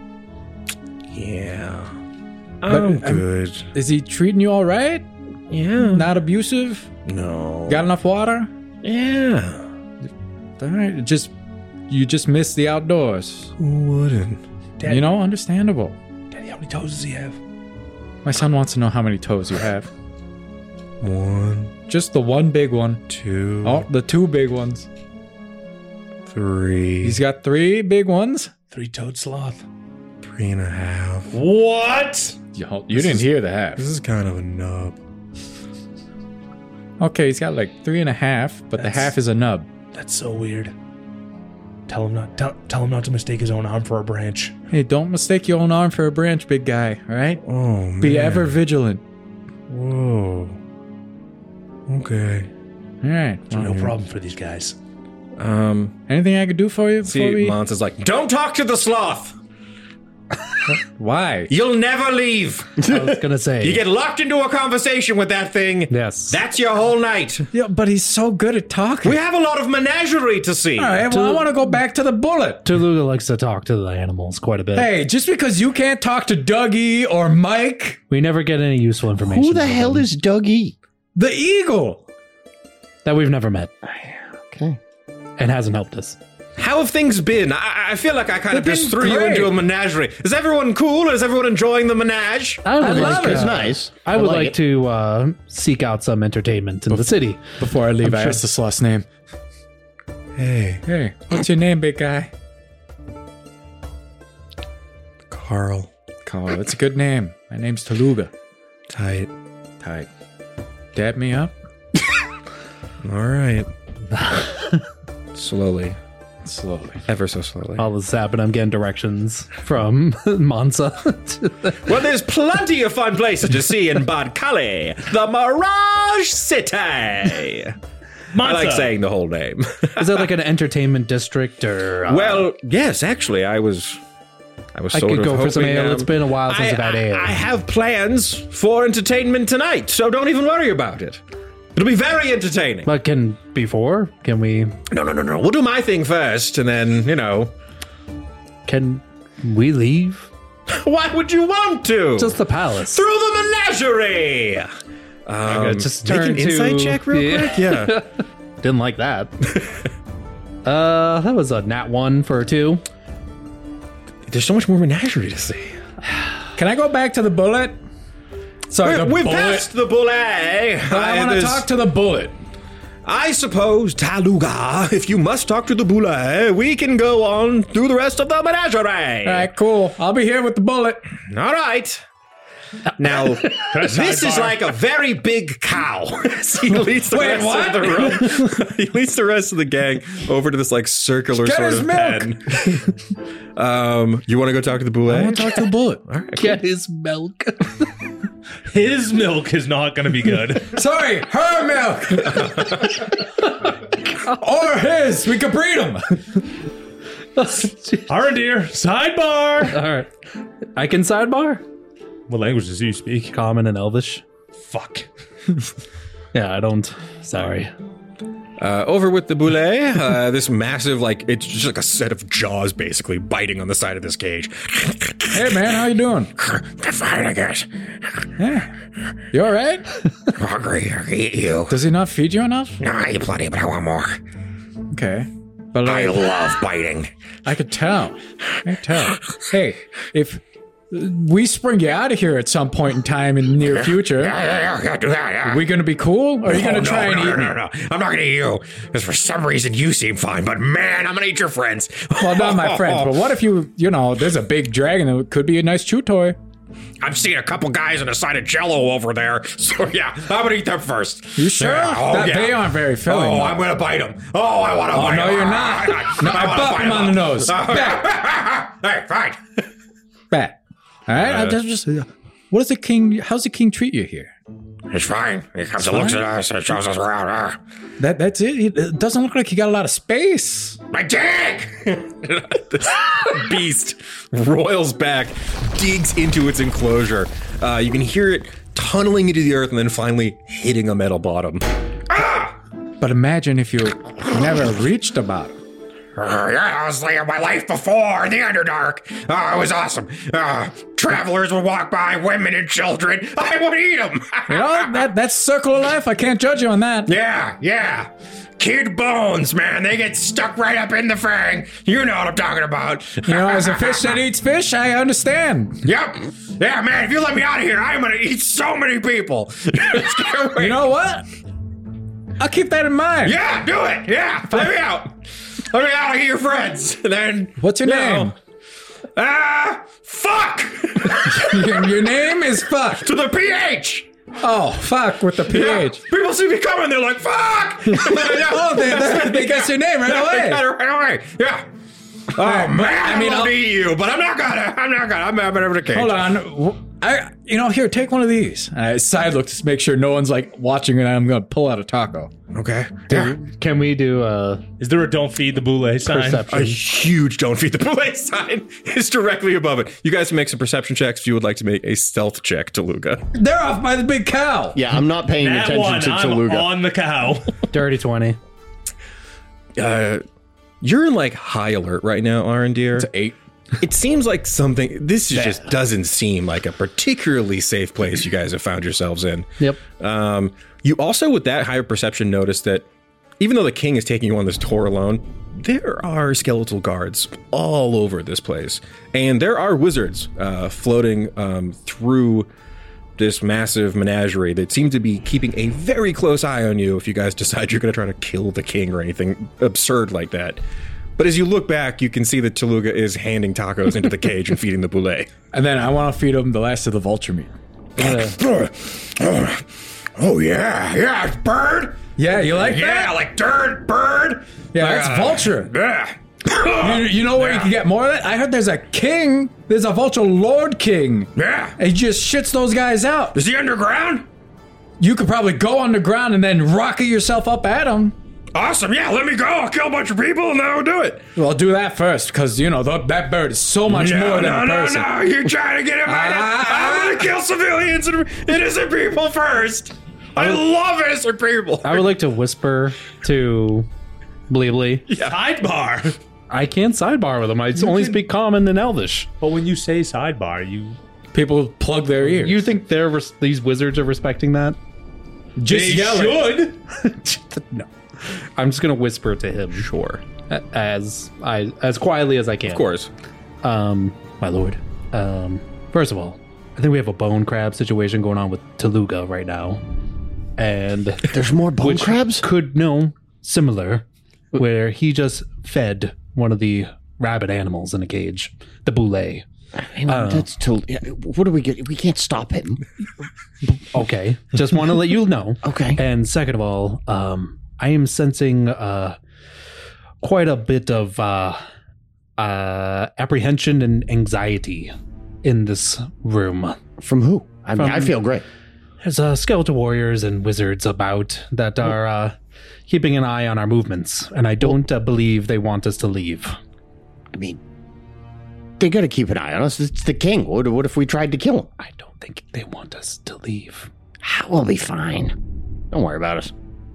Yeah. But, I'm um, good. Is he treating you all right? Yeah. Not abusive? No. Got enough water? Yeah. All right, just you just miss the outdoors. Who wouldn't? Daddy, You know, understandable. Daddy, how many toes does he have? My son wants to know how many toes you have. One, Just the one big one. two, Oh, the two big ones. three, He's got three big ones. Three-toed sloth. three and a half. What? You, you didn't hear the half. This is kind of a nub. Okay, he's got like three and a half, but That's- the half is a nub. That's so weird. Tell him not. Tell, tell him not to mistake his own arm for a branch. Hey, don't mistake your own arm for a branch, big guy. All right? Oh, man. Be ever vigilant. Whoa. Okay. All right. So no problem for these guys. Um, Anything I could do for you before see, we... Mons is like, don't talk to the sloth. Why? You'll never leave. I was gonna say. You get locked into a conversation with that thing. Yes. That's your whole night. Yeah, but he's so good at talking. We have a lot of menagerie to see. All right, well, I want to go back to the bullet. Tuluga likes to talk to the animals quite a bit. Hey, just because you can't talk to Dougie or Mike, We never get any useful information. Who the from hell them is Dougie? the eagle. that we've never met Okay. and hasn't helped us? How have things been? I, I feel like I kind of They've just been threw you great. into a menagerie. Is everyone cool? Is everyone enjoying the menage? I would I love like, it. It's uh, nice. I would like like it. to uh, seek out some entertainment in the city. Before I leave, I'm I sure- asked the sloth's name. Hey, Hey, what's your name, big guy? Carl. Carl. It's a good name. My name's Tuluga. Tight. Tight. Dab me up. All right. Slowly. Slowly. Ever so slowly. All this happened, I'm getting directions from Mansa. Well, there's plenty of fun places to see in Bad Kali, the Mirage City. I like saying the whole name. Is that like an entertainment district or? Uh, Well, yes, actually, I was. I was I sort could of go for some hoping, ale. um, It's been a while since I, I've had ale. I, I have plans for entertainment tonight, so don't even worry about it. It'll be very entertaining. But can before? Can we? No, no, no, no. We'll do my thing first, and then you know. Can we leave? Why would you want to? Just the palace. through the menagerie. Um, just make turn an insight to- check real Yeah. quick. Yeah. Didn't like that. uh, that was a nat one for a two. There's so much more menagerie to see. Can I go back to the bullet? Sorry, the We're, we're bullet. past the bullet. But I want to talk to the bullet. I suppose, Taluga, if you must talk to the bullet, we can go on through the rest of the menagerie. All right, cool. I'll be here with the bullet. All right. Now, this is sidebar? like a very big cow. he leads the Wait, rest what? of the room. he leads the rest of the gang over to this like circular Get sort his of milk. pen. um, you want to go talk to the I bullet? want to talk to the bullet. Get his milk. His milk is not going to be good. Sorry, her milk. Or his. We could breed them. Arendir, sidebar. All right. I can sidebar. What languages do you speak? Common and Elvish. Fuck. Yeah, I don't. Sorry. Uh, over with the boulet, uh, this massive, like, it's just like a set of jaws basically biting on the side of this cage. Hey, man, how you doing? Fine, I guess. Yeah. You all right? Hungry, I can eat you. Does he not feed you enough? No, I eat plenty, but I want more. Okay. But I like, love biting. I could tell. I could tell. Hey, if we spring you out of here at some point in time in the near future, Yeah, yeah, yeah, do that, yeah. are we going to be cool? Or are you going to Oh, try no, and no, eat no, me? no, no. I'm not gonna eat you. Because for some reason you seem fine, but man, I'm gonna eat your friends. Well, not my friends, but what if you, you know, there's a big dragon that could be a nice chew toy. I'm seeing a couple guys on a side of Jello over there, so yeah, I'm gonna eat them first. You sure? Yeah, oh, that, yeah. They aren't very filling. Oh, I'm gonna bite them. Oh, I want to Oh, bite no, him. you're not. No, I wanna bop bite him on the nose. Back. Hey, fine. Bat. All right, I just, just, what does the king, how's the king treat you here? It's fine. He comes and looks at us and shows us around. Uh, That That's it? It it doesn't look like you got a lot of space. my dick! This beast roils back, digs into its enclosure. Uh, you can hear it tunneling into the earth and then finally hitting a metal bottom. Ah! But imagine if you never reached the bottom. Uh, yeah, I was living my life before in the Underdark. Uh, it was awesome. Uh, travelers would walk by, women and children. I would eat them. You know, that that's circle of life. I can't judge you on that. Yeah, yeah. Kid bones, man. They get stuck right up in the fang. You know what I'm talking about. You know, as a fish that eats fish, I understand. Yep. Yeah, man, if you let me out of here, I'm going to eat so many people. You know what? I'll keep that in mind. Yeah, do it. Yeah, let me out. Let me out of your friends. And then. What's your you name? know, Ah, fuck. Your, your name is fuck. To the P H. Oh, fuck with the Yeah. pH. People see me coming, they're like, fuck! Oh, they, they, they guess your name right They away. got it right away. Yeah. Oh man, I I mean, mean, I'll I'll- eat you, but I'm not gonna. I'm not gonna. I'm having over the cage. Hold on. I, you know, here, take one of these. I side look to make sure no one's like watching and I'm going to pull out a taco. Okay. Can we do uh, Is there a don't feed the boule sign? perception? A huge "Don't feed the boule" sign is directly above it. You guys can make some perception checks if you would like to make a stealth check, Taluga. They're off by the big cow. Yeah, I'm not paying That attention one, to I'm Taluga. on the cow. Dirty twenty. Uh, you're in like high alert right now, Arendir. It's eight. It seems like something. This is just doesn't seem like a particularly safe place you guys have found yourselves in. Yep. Um, you also, with that higher perception, notice that even though the king is taking you on this tour alone, there are skeletal guards all over this place, and there are wizards uh, floating um, through this massive menagerie that seem to be keeping a very close eye on you if you guys decide you're going to try to kill the king or anything absurd like that. But as you look back, you can see that Taluga is handing tacos into the cage and feeding the boule. And then I want to feed them the last of the vulture meat. Oh, yeah, yeah, it's bird. Yeah, you like Yeah, that? like dirt, bird. Yeah, that's vulture. Yeah. You, you know where you can get more of that? I heard there's a king. There's a vulture lord king. Yeah. And he just shits those guys out. Is he underground? You could probably go underground and then rocket yourself up at him. Awesome. Yeah, let me go. I'll kill a bunch of people and then I'll do it. Well, do that first, because, you know, th- that bird is so much no, more than no, a no, person. no. You're trying to get in my Ah. I'm going to kill civilians and innocent people first. I love innocent people. I would like to whisper to Bleebly. Sidebar. I can't sidebar with him. I only speak common and Elvish. But when you say sidebar, you People plug their ears. You think they're res- these wizards are respecting that? just they yell it. should. No. I'm just gonna whisper to him. Sure. a- As I as quietly as I can. Of course. Um, my lord. Um, first of all, I think we have a bone crab situation going on with Taluga right now, and There's more bone which crabs? could no similar, where he just fed one of the rabid animals in a cage, the boule. I know, that's too, yeah, what do we get? We can't stop him. Okay, just want to let you know. Okay. And second of all, um, I am sensing uh, quite a bit of uh, uh, apprehension and anxiety in this room. From who? I mean, From- I feel great. There's uh, skeletal warriors and wizards about that are uh, keeping an eye on our movements, and I don't uh, believe they want us to leave. I mean, they got to keep an eye on us. It's the king. What, what if we tried to kill him? I don't think they want us to leave. Ah, We'll be fine. Don't worry about us.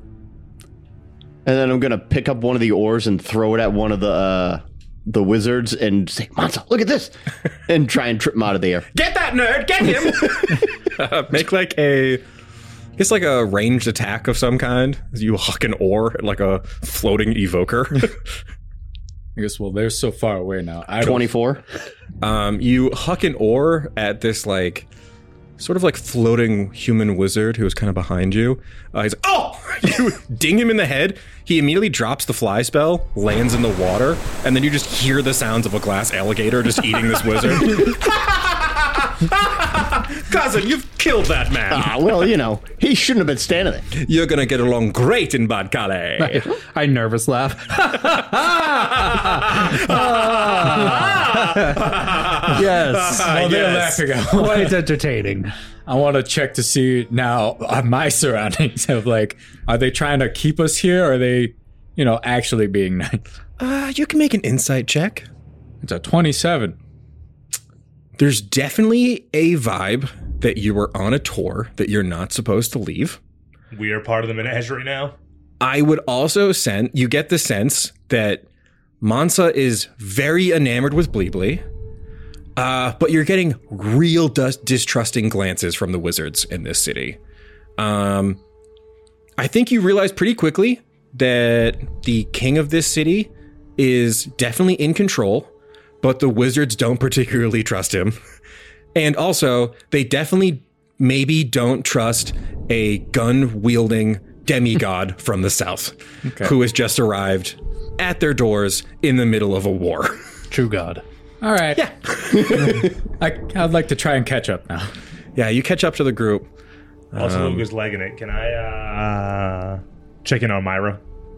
And then I'm gonna pick up one of the oars and throw it at one of the uh, the wizards and say, "Mansa, look at this!" and try and trip him out of the air. Get that nerd. Get him. uh, make like a... It's like a ranged attack of some kind. You huck an oar at like a floating evoker. I guess, well, they're so far away now. I don't- Twenty-four. Um, you huck an oar at this like sort of like floating human wizard who is kind of behind you. Uh, he's like, oh! You ding him in the head. He immediately drops the fly spell, lands in the water, and then you just hear the sounds of a glass alligator just eating this wizard. Cousin, you've killed that man. Ah, well, you know, he shouldn't have been standing there. You're gonna get along great in Bad Calais. I nervous laugh. Yes. Well, they're Yes. laughing out. Quite entertaining. I want to check to see now uh, my surroundings of like, are they trying to keep us here? Or are they, you know, actually being nice? Uh, you can make an insight check. It's a twenty-seven. There's definitely a vibe that you were on a tour that you're not supposed to leave. We are part of the menagerie now. I would also send you get the sense that Mansa is very enamored with Bleebly, uh, but you're getting real dis- distrusting glances from the wizards in this city. Um, I think you realize pretty quickly that the king of this city is definitely in control, but the wizards don't particularly trust him. And also, they definitely maybe don't trust a gun-wielding demigod from the south who has just arrived at their doors in the middle of a war. True God. All right. Yeah. I, I'd like to try and catch up now. Yeah, you catch up to the group. Also, Luca's legging it. Can I uh, check in on Myra?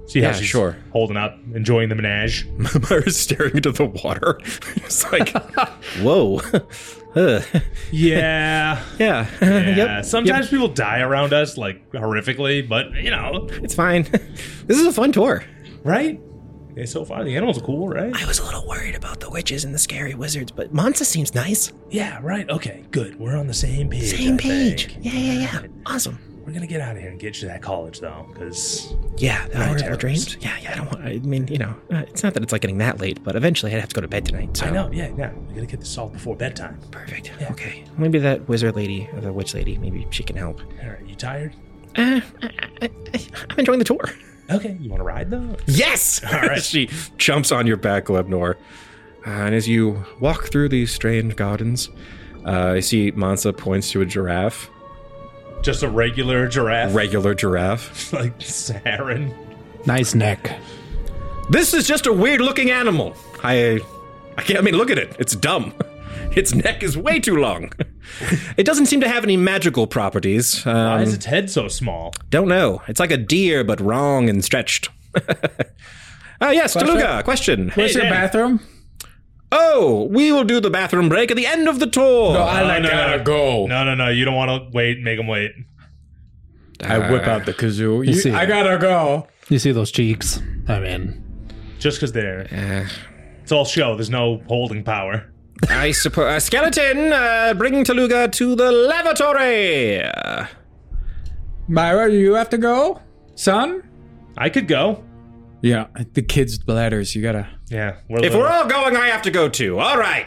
See how Yeah, she's sure. holding up, enjoying the menage. Myra's staring into the water. It's like, whoa. Ugh. Yeah. Yeah. Yeah. Yep. Sometimes Yep. people die around us, like, horrifically, but, you know, It's fine. This is a fun tour. right? Okay, so far, the animals are cool, right? I was a little worried about the witches and the scary wizards, but Mansa seems nice. Yeah, right. Okay, good. We're on the same page. Same I page. think. Yeah, yeah, yeah. Awesome. We're going to get out of here and get you to that college, though, because Yeah, the horrible terrorists. dreams. Yeah, yeah. I don't want. I mean, you know, uh, it's not that it's like getting that late, but eventually I'd have to go to bed tonight. So. I know, yeah, yeah. We got to get this solved before bedtime. Perfect. Okay. Maybe that wizard lady or the witch lady. Maybe she can help. All right, you tired? Uh, I, I, I'm enjoying the tour. Okay, you want to ride, though? Yes! All right. She jumps on your back, Lebnor. Uh, and as you walk through these strange gardens, uh, I see Mansa points to a giraffe. Just a regular giraffe? Regular giraffe. Like Saren? Nice neck. This is just a weird-looking animal. I... I can't... I mean, look at it. It's dumb. Its neck is way too long. It doesn't seem to have any magical properties. Um, Why is its head so small? Don't know. It's like a deer, but wrong and stretched. Ah, yes, Taluga, question. Where's your Dan. bathroom? Oh, we will do the bathroom break at the end of the tour. No, I like no, gotta no. go. No, no, no. You don't want to wait. Make them wait. I whip out the kazoo. You, see I it. gotta go. You see those cheeks? I mean, Just because they're... Uh, It's all show. There's no holding power. I suppose. Uh, skeleton, uh, bring Taluga to the lavatory. Uh, Myra, you have to go, son. I could go. Yeah, the kids' bladders. You gotta. Yeah. We're if little. we're all going, I have to go too. All right.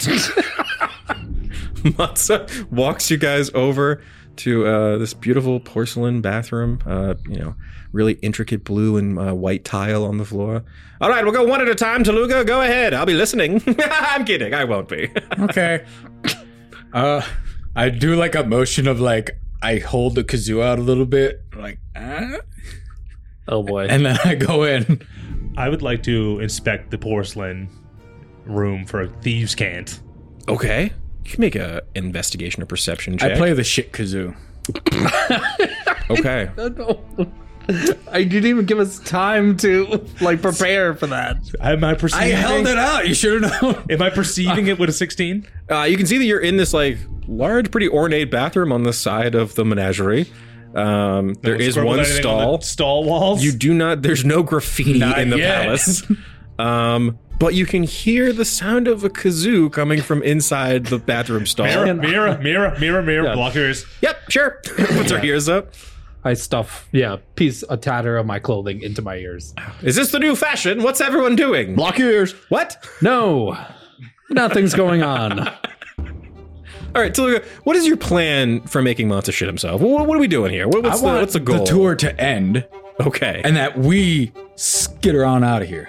Matza walks you guys over to uh, this beautiful porcelain bathroom. Uh, you know, really intricate blue and uh, white tile on the floor. All right, we'll go one at a time. Taluga, go ahead. I'll be listening. I'm kidding. I won't be. Okay. uh, I do like a motion of like I hold the kazoo out a little bit, like, ah, oh boy. and then I go in. I would like to inspect the porcelain room for thieves' cant. Okay. You can make a investigation or perception check. I play the shit kazoo. Okay. I didn't even give us time to like prepare for that. Am I I perceiving? held it out. You should have known. Am I perceiving it with a sixteen? Uh, you can see that you're in this like large, pretty ornate bathroom on the side of the menagerie. Um, there is Scribbled one anything on stall. the stall walls. You do not. There's no graffiti Not in the yet. palace. Um, but you can hear the sound of a kazoo coming from inside the bathroom stall. mirror, mirror, mirror, mirror, mirror. Yeah. Block your ears. Yep, sure. Puts her ears up. I stuff, yeah, piece, a tatter of my clothing into my ears. Is this the new fashion? What's everyone doing? Block your ears. What? No, nothing's going on. All right, Taluga, what is your plan for making Mansa shit himself? What, what are we doing here? What, what's, I the, want what's the goal? the tour to end Okay. and that we skitter on out of here.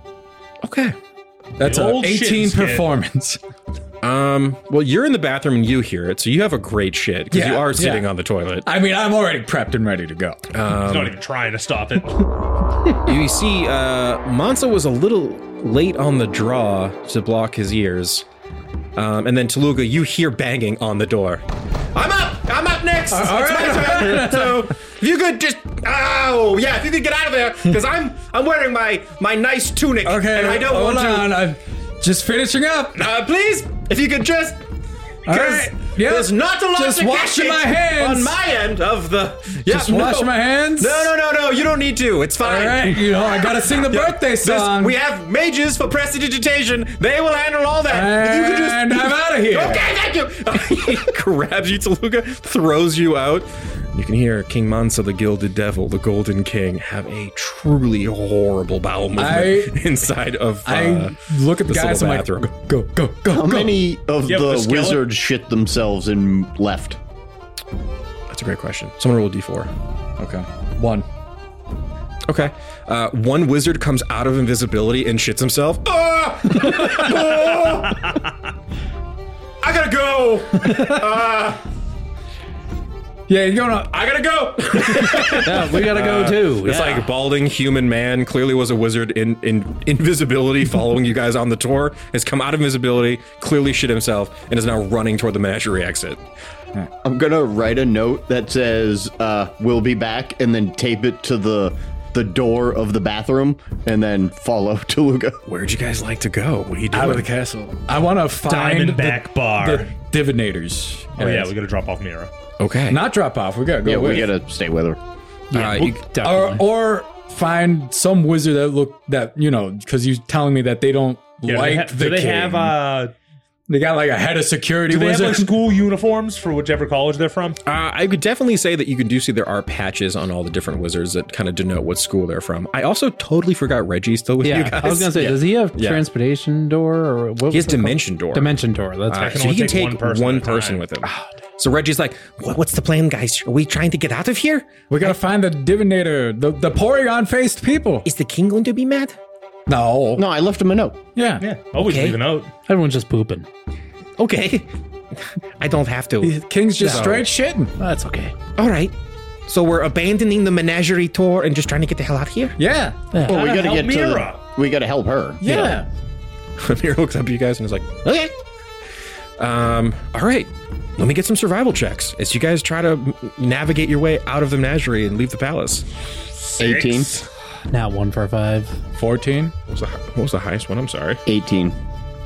okay. That's The a old shit eighteen skid. performance. Um. Well, you're in the bathroom and you hear it, so you have a great shit because you Yeah, are sitting yeah. on the toilet. I mean, I'm already prepped and ready to go. He's not even trying to stop it. You see, uh, Mansa was a little late on the draw to block his ears. Um, and then Taluga, you hear banging on the door. I'm up! I'm up next! all it's right. my turn! So, if you could just... Oh, yeah, if you could get out of there, because I'm I'm wearing my, my nice tunic, Okay, and I don't hold want on. to... I'm just finishing up. Uh, please, if you could just... All Because right. Yeah. there's not a lot Just to washing catch my it hands. on my end of the... Yeah, Just wash no. my hands. No, no, no, no, you don't need to. It's fine. All right, you know, I gotta sing the birthday This- song. we have mages for prestidigitation. They will handle all that. If you could just- and I'm out of here. Okay, thank you. He grabs you, Taluga, throws you out. You can hear King Mansa, the Gilded Devil, the Golden King, have a truly horrible bowel movement I- inside of uh, I look at the this guys. little I'm like, bathroom. go, go, go. How go. many of Yeah, the with the skeleton? wizards shit themselves and left? That's a great question. Someone roll a d four. Okay, one. Okay. Uh, one wizard comes out of invisibility and shits himself. Ah! Ah! I gotta go. Uh, Yeah, you're going. I gotta go. Yeah, we gotta go too. This yeah. like balding human man clearly was a wizard in, in invisibility following you guys on the tour, has come out of invisibility, clearly shit himself, and is now running toward the menagerie exit. I'm gonna write a note that says uh, "We'll be back" and then tape it to the the door of the bathroom and then follow Toluca. Where'd you guys like to go? What are you Out of the doing? castle. I want to find Diamondback the, Bar. the divinators. Oh yeah, we gotta drop off Mira. Okay. Not drop off. We gotta go Yeah, with. we gotta stay with her. Yeah, Uh, we'll- you- or, definitely. or find some wizard that look that you know because you're telling me that they don't Yeah, like they ha- the do they king. have uh They got like a head of security do they have wizard. like school uniforms for whichever college they're from? Uh, I could definitely say that you can do see there are patches on all the different wizards that kind of denote what school they're from. I also totally forgot Reggie's still with you yeah, guys. I was gonna say, Yeah. does he have Yeah. transportation door or what? He has was it called? Dimension Door. Dimension door. That's Uh, right. can so he only can take take one person one at a person time. with him. So Reggie's like, what, what's the plan, guys? Are we trying to get out of here? we gotta find the divinator, the the Porygon faced people. Is the king going to be mad? No, No, I left him a note. yeah, Yeah, always Okay. leave a note. Everyone's just pooping. Okay. I don't have to. The king's just So- straight shitting. That's okay. All right. So we're abandoning the menagerie tour and just trying to get the hell out of here? Yeah, Yeah. Well, we Gotta gotta help get to. Mira. We gotta help her. yeah. Amir looks up at you guys and is like, okay. Um, all right. Let me get some survival checks as you guys try to m- navigate your way out of the menagerie and leave the palace. eighteen. Now one for five. fourteen. What was the, hi- what was the highest one? I'm sorry. eighteen.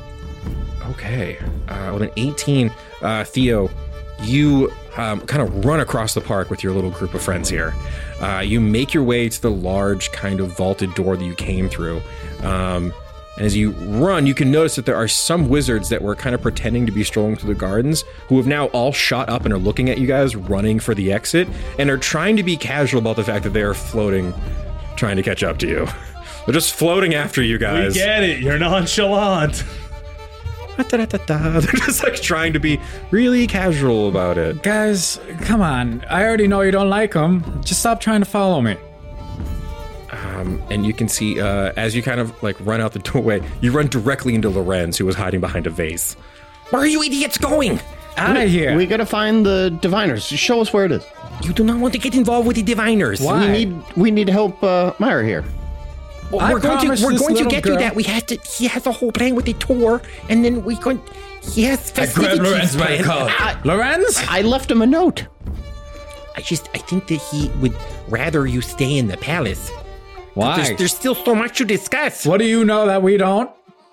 Okay. Uh, with an eighteen, uh, Theo, you um, kind of run across the park with your little group of friends here. Uh, you make your way to the large kind of vaulted door that you came through. Um, and as you run, you can notice that there are some wizards that were kind of pretending to be strolling through the gardens who have now all shot up and are looking at you guys running for the exit and are trying to be casual about the fact that they are floating, trying to catch up to you. They're just floating after you We guys. get it. You're nonchalant. Da-da-da-da. They're just like trying to be really casual about it. Guys, come on. I already know you don't like them. Just stop trying to follow me. Um, and you can see uh, as you kind of like run out the doorway, you run directly into Lorenz, who was hiding behind a vase. Where are you idiots going? Out of here. We gotta find the diviners. Show us where it is. You do not want to get involved with the diviners. Why? We need we need to help uh, Myra here. Well, I we're going to promised we're this going to little get to girl- that. We have to. He has a whole plan with the tour, and then we going. He has I festivities grabbed Lorenz by the planned. collar. I, Lorenz? I left him a note. I just I think that he would rather you stay in the palace. Why? There's, there's still so much to discuss. What do you know that we don't?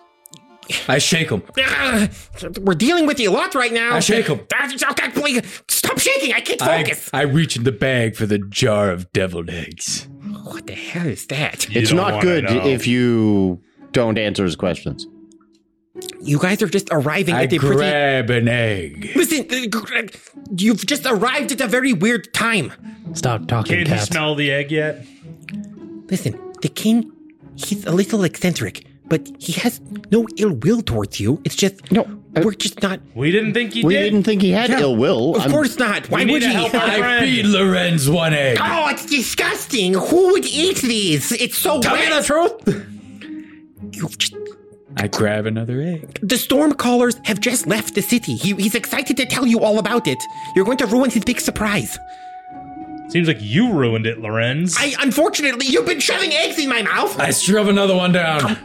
I shake him. Ah, we're dealing with you a lot right now. I shake 'em. Ah, okay, please, stop shaking. I can't I, focus. I reach in the bag for the jar of deviled eggs. What the hell is that? You It's don't not wanna good know. if you don't answer his questions. You guys are just arriving I at the pretty. grab an egg. Listen, uh, you've just arrived at a very weird time. Stop talking, Can you cat. smell the egg yet? Listen, the king, he's a little eccentric, but he has no ill will towards you. It's just No, uh, we're just not. We didn't think he We did. didn't think he had Yeah, ill will. Of I'm- course not. Why need would to he? help our I friend. feed Lorenz one egg. Oh, it's disgusting. Who would eat these? It's so Tell me the wet. truth. You've just. I grab another egg. The storm callers have just left the city. He, he's excited to tell you all about it. You're going to ruin his big surprise. Seems like you ruined it, Lorenz. I unfortunately, you've been shoving eggs in my mouth. I shove another one down.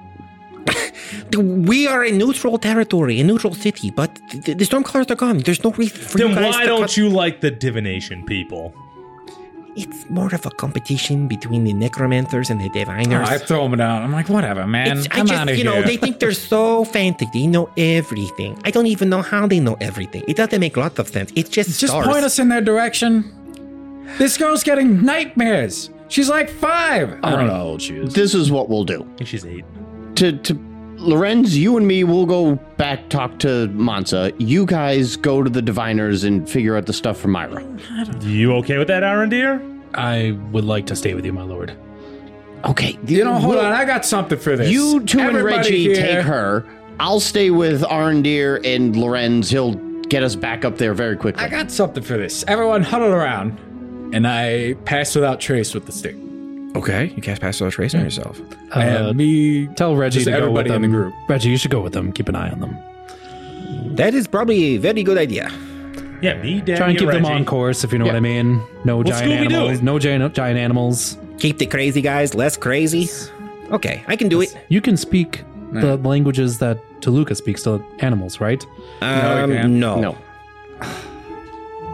We are in neutral territory, a neutral city, but the, the storm callers are gone. There's no reason for then you guys why to don't cut- you like the divination people? It's more of a competition between the necromancers and the Oh, diviners. I throw him down. I'm like, whatever, man. It's, I I'm just, out of you here. know, they think they're so fancy. They know everything. I don't even know how they know everything. It doesn't make lots of sense. It's just Just stars. point us in their direction. This girl's getting nightmares. She's like five. I don't know how old she is. This is what we'll do. I think she's eight. To to Lorenz, you and me will go back talk to Mansa. You guys go to the diviners and figure out the stuff for Myra. You okay with that, Arondir? I would like to stay with you, my lord. Okay. You know, hold we'll- on. I got something for this. You two and Everybody Reggie here- take her. I'll stay with Arondir and Lorenz. He'll get us back up there very quickly. I got something for this. Everyone huddle around. And I pass without trace with the stick. Okay, you cast pass without trace on yourself. Uh, and me, tell Reggie just to go everybody with in them. the group. Reggie, you should go with them. Keep an eye on them. That is probably a very good idea. Yeah, me, Danny, Try and keep Reggie. them on course, if you know Yeah. what I mean. No giant Scooby-Doo animals. it. No giant giant animals. Keep the crazy guys less crazy. Okay, I can do it. You can speak the languages that Toluca speaks to animals, right? Um, can't. no. no.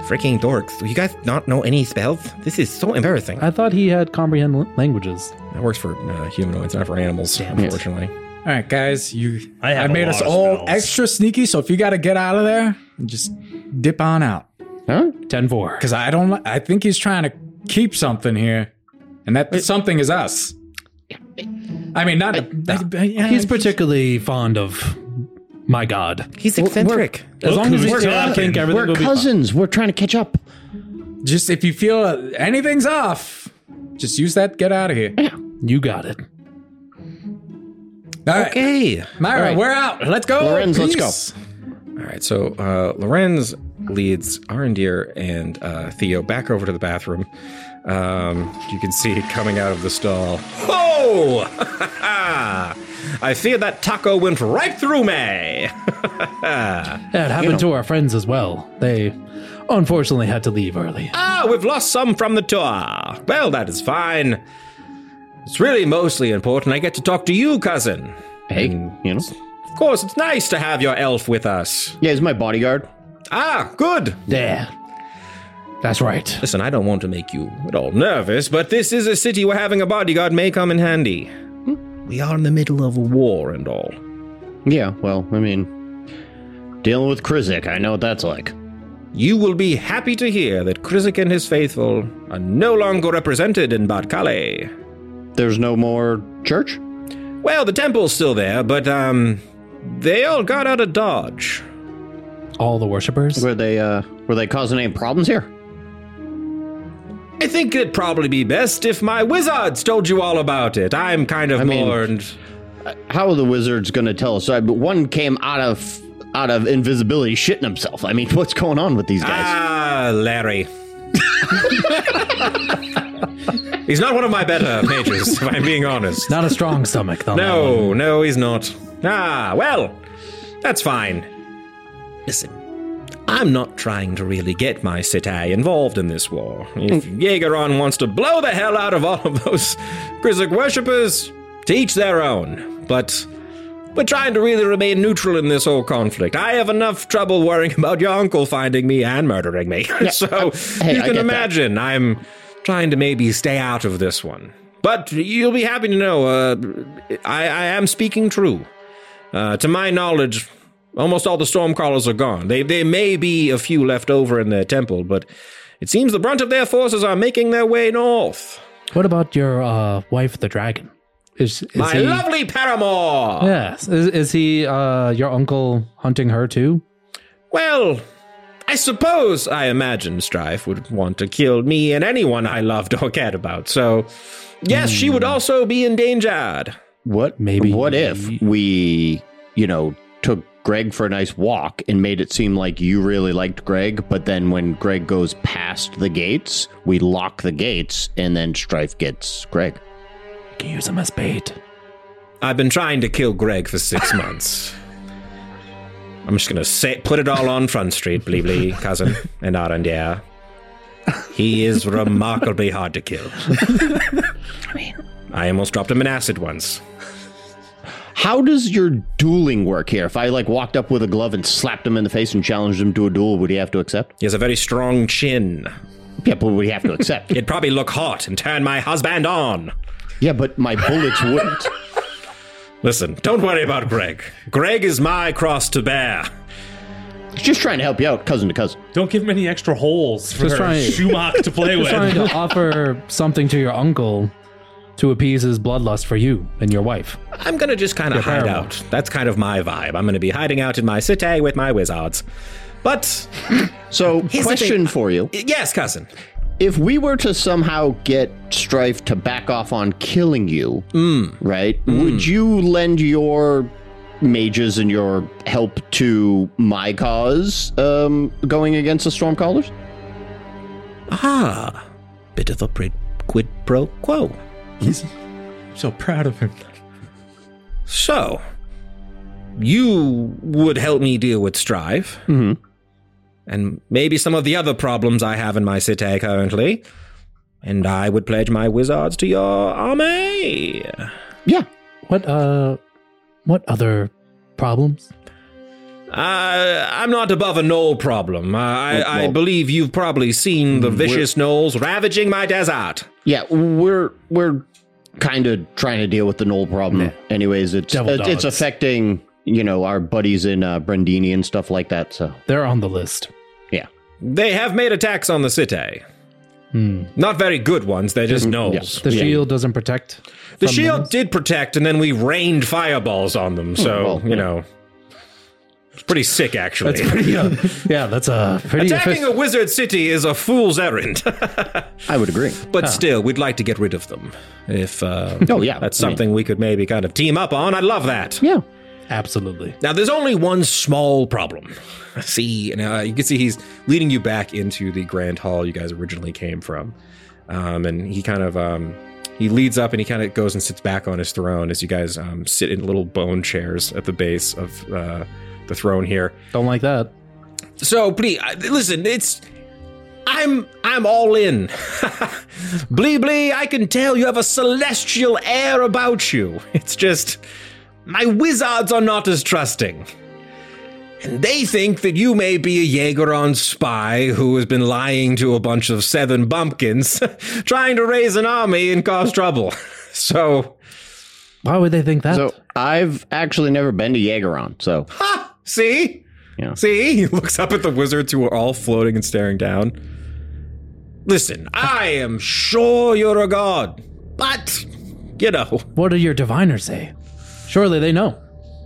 Freaking dorks. You guys not know any spells? This is so embarrassing. I thought he had comprehend l- languages. That works for uh, humanoids, not for animals, unfortunately. All right, guys, you. I have I a made lot us of all spells. extra sneaky, so if you got to get out of there, just dip on out. Huh? ten four. Because I don't. li- I think he's trying to keep something here, and that something is us. I mean, not. yeah, He's particularly fond of my god. He's eccentric. As long as he's who's dead, I talking? think everything We're will be fine. cousins. We're trying to catch up. just if you feel anything's off, just use that. Get out of here. You got it. All right, Okay. Myra, All right. we're out. Let's go. Lorenz, let's Peace. go. All right, so uh, Lorenz leads Arendir and uh, Theo back over to the bathroom. Um, you can see coming out of the stall. Oh! I fear that taco went right through me. That happened to our friends as well. They unfortunately had to leave early. Ah, we've lost some from the tour. Well, that is fine. It's really mostly important I get to talk to you, cousin. Hey, And, you know. of course, it's nice to have your elf with us. Yeah, he's my bodyguard. Ah, good. Yeah. That's right. Listen, I don't want to make you at all nervous, but this is a city where having a bodyguard may come in handy. We are in the middle of a war and all. Yeah, well, I mean, dealing with Krizik, I know what that's like. You will be happy to hear that Krizik and his faithful are no longer represented in Bad Kale. There's no more church? Well, the temple's still there, but, um, they all got out of Dodge. All the worshippers. Were they, uh, were they causing any problems here? I think it'd probably be best if my wizards told you all about it. I'm kind of I mean- more... and How are the wizards gonna tell us? I, but one came out of out of invisibility shitting himself. I mean, what's going on with these guys? Ah, Larry. He's not one of my better mages, if I'm being honest. Not a strong stomach, though. No, no, he's not. Ah, well, that's fine. Listen, I'm not trying to really get my Citae involved in this war. If Jaegeron wants to blow the hell out of all of those Krizik worshippers, to each their own. But we're trying to really remain neutral in this whole conflict. I have enough trouble worrying about your uncle finding me and murdering me. so hey, you I can get that. imagine I'm trying to maybe stay out of this one. But you'll be happy to know uh, I, I am speaking true. Uh, to my knowledge, almost all the Stormcrawlers are gone. They, they may be a few left over in their temple, but it seems the brunt of their forces are making their way north. What about your uh, wife, the dragon? Is, is My he, lovely paramour! Yes. Is, is he uh, your uncle hunting her too? Well, I suppose I imagine Strife would want to kill me and anyone I loved or cared about, so yes, she would also be endangered. What Maybe- What if we, you know, took Greg for a nice walk and made it seem like you really liked Greg, but then when Greg goes past the gates, we lock the gates, and then Strife gets Greg. You can use him as bait. I've been trying to kill Greg for six months. I'm just gonna say, put it all on Front Street, Bleebly, cousin, and Arendir. He is remarkably hard to kill. I mean, I almost dropped him in acid once. How does your dueling work here? If I like walked up with a glove and slapped him in the face and challenged him to a duel, would he have to accept? He has a very strong chin. Yeah, but would he have to accept? It'd probably look hot and turn my husband on. Yeah, but my bullets wouldn't. Listen, don't worry about Greg. Greg is my cross to bear. Just trying to help you out, cousin to cousin. Don't give him any extra holes for Just trying- Schumach to play Just trying with. to offer something to your uncle to appease his bloodlust for you and your wife. I'm gonna just kind of hide paramount. out. That's kind of my vibe. I'm gonna be hiding out in my city with my wizards. But, So, Here's the question thing. for you. yes, cousin. If we were to somehow get Strife to back off on killing you, right, would you lend your mages and your help to my cause um, going against the Stormcallers? Ah, bit of a pri- quid pro quo. He's so proud of him. So, you would help me deal with Strife, Mm-hmm. and maybe some of the other problems I have in my city currently, and I would pledge my wizards to your army. Yeah. What uh what other problems? Uh, I'm not above a gnoll problem. Uh, I, What I gnoll? believe you've probably seen the vicious gnolls ravaging my desert. Yeah, we're we're kind of trying to deal with the Knoll problem. Anyways, it's Devil it's, it's dogs. affecting, you know, our buddies in uh, Brandini and stuff like that. So They're on the list. yeah, They have made attacks on the city. Not very good ones. They're just gnolls. The Yeah. shield doesn't protect. The from shield those? did protect, and then we rained fireballs on them. So, well, you yeah. know, it's pretty sick, actually. That's pretty. Uh, yeah, that's a pretty. Attacking effic- a wizard city is a fool's errand. I would agree. But still, we'd like to get rid of them. If uh, Oh, yeah. that's I mean- something we could maybe kind of team up on, I'd love that. Yeah. Absolutely. Now, there's only one small problem. See, and uh, you can see he's leading you back into the grand hall you guys originally came from. Um, and he kind of um, he leads up and he kind of goes and sits back on his throne as you guys um, sit in little bone chairs at the base of uh, the throne here. Don't like that. So, please, uh, listen, it's I'm I'm all in. Blee Blee, I can tell you have a celestial air about you. It's just my wizards are not as trusting. And they think that you may be a Jaegeron spy who has been lying to a bunch of seven bumpkins, trying to raise an army and cause trouble. So, Why would they think that? So I've actually never been to Jaegeron. So ha! See? Yeah. See? He looks up at the wizards who are all floating and staring down. Listen, I am sure you're a god, but, you know, What do your diviners say? Surely they know.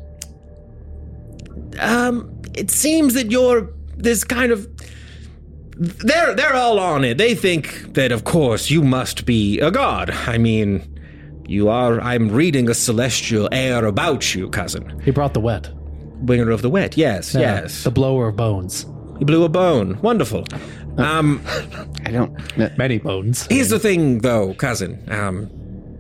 um, it seems that you're this kind of. They're they're all on it. They think that, of course, you must be a god. I mean, you are. I'm reading a celestial air about you, cousin. He brought the wet. Bringer of the wet. Yes, Yeah, yes. The blower of bones. He blew a bone. Wonderful. Um, I don't. Many bones. here's the thing, though, cousin. Um,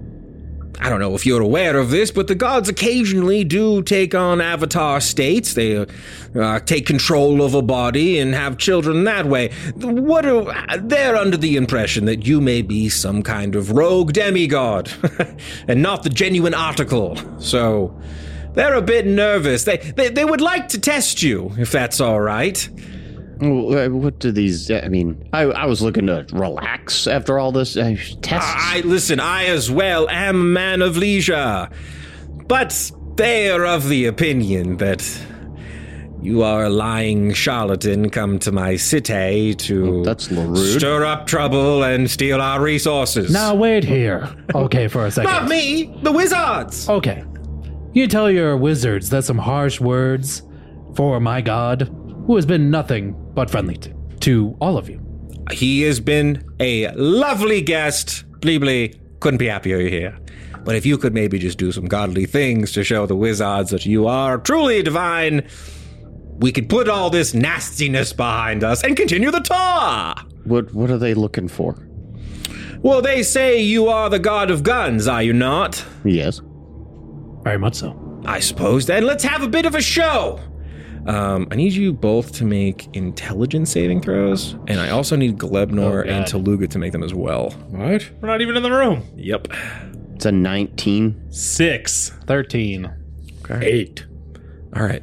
I don't know if you're aware of this, but the gods occasionally do take on avatar states. They uh, take control of a body and have children that way. What are, they're under the impression that you may be some kind of rogue demigod and not the genuine article. So they're a bit nervous. They, they they would like to test you, if that's all right. Well, What do these? I mean, I, I was looking to relax after all this uh, tests. I listen, I as well am a man of leisure, but they are of the opinion that you are a lying charlatan come to my city to That's a little rude. stir up trouble and steal our resources. Now wait here. Okay, for a second. Not me, the wizards. Okay. You tell your wizards that some harsh words for my god, who has been nothing but friendly to, to all of you. He has been a lovely guest. Blee Blee, couldn't be happier you're here. But if you could maybe just do some godly things to show the wizards that you are truly divine, we could put all this nastiness behind us and continue the tour. What What are they looking for? Well, they say you are the god of guns, are you not? Yes. Very much so. I suppose then let's have a bit of a show. Um, I need you both to make intelligence saving throws, and I also need Glebnor Oh, God. and Teluga to make them as well. What? We're not even in the room. Yep. It's a nineteen. Six. thirteen. Eight. All right.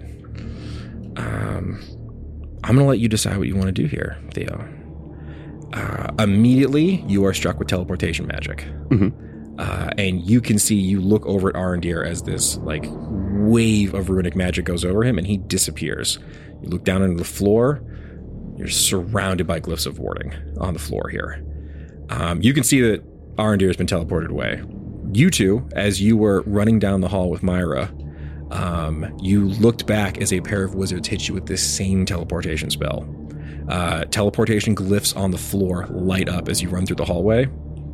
Um, I'm going to let you decide what you want to do here, Theo. Uh, immediately, you are struck with teleportation magic. Uh, and you can see, you look over at Arendir as this, like, wave of runic magic goes over him, and he disappears. You look down into the floor. You're surrounded by glyphs of warding on the floor here. Um, you can see that Arendir has been teleported away. You two, as you were running down the hall with Myra, um, you looked back as a pair of wizards hit you with this same teleportation spell. Uh, teleportation glyphs on the floor light up as you run through the hallway.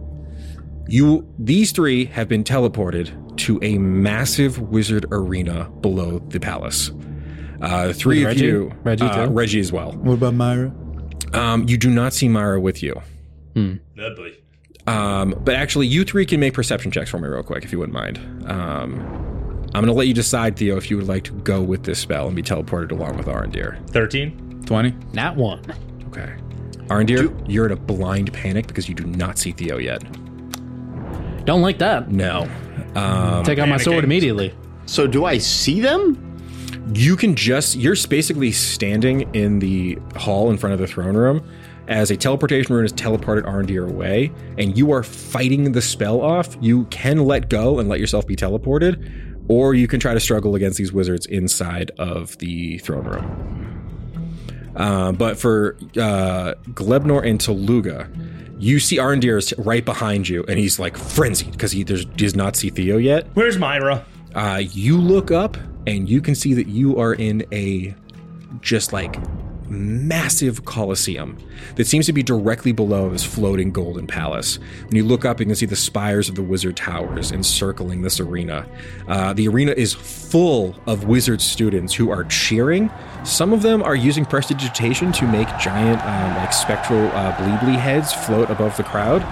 You, these three have been teleported to a massive wizard arena below the palace. Uh, the three With of Reggie? you, Reggie uh, too? Reggie as well. What about Myra? Um, you do not see Myra with you. Lovely. Um, but actually, you three can make perception checks for me real quick, if you wouldn't mind. Um, I'm going to let you decide, Theo, if you would like to go with this spell and be teleported along with Arendir. Thirteen. twenty. Not one. Okay. Arendir, you're in a blind panic because you do not see Theo yet. Don't like that. No. Um, Take out my sword panicking. immediately. So do I see them? you can just, you're basically standing in the hall in front of the throne room as a teleportation rune is teleported Arondir away, and you are fighting the spell off. You can let go and let yourself be teleported, or you can try to struggle against these wizards inside of the throne room. Uh, but for uh, Glebnor and Toluga, you see Arondir is right behind you, and he's like frenzied because he there's, does not see Theo yet. Where's Myra? Uh, you look up, and you can see that you are in a just like massive coliseum that seems to be directly below this floating golden palace. When you look up, you can see the spires of the wizard towers encircling this arena. Uh, the arena is full of wizard students who are cheering. Some of them are using prestidigitation to make giant um, like spectral uh, bleebly heads float above the crowd.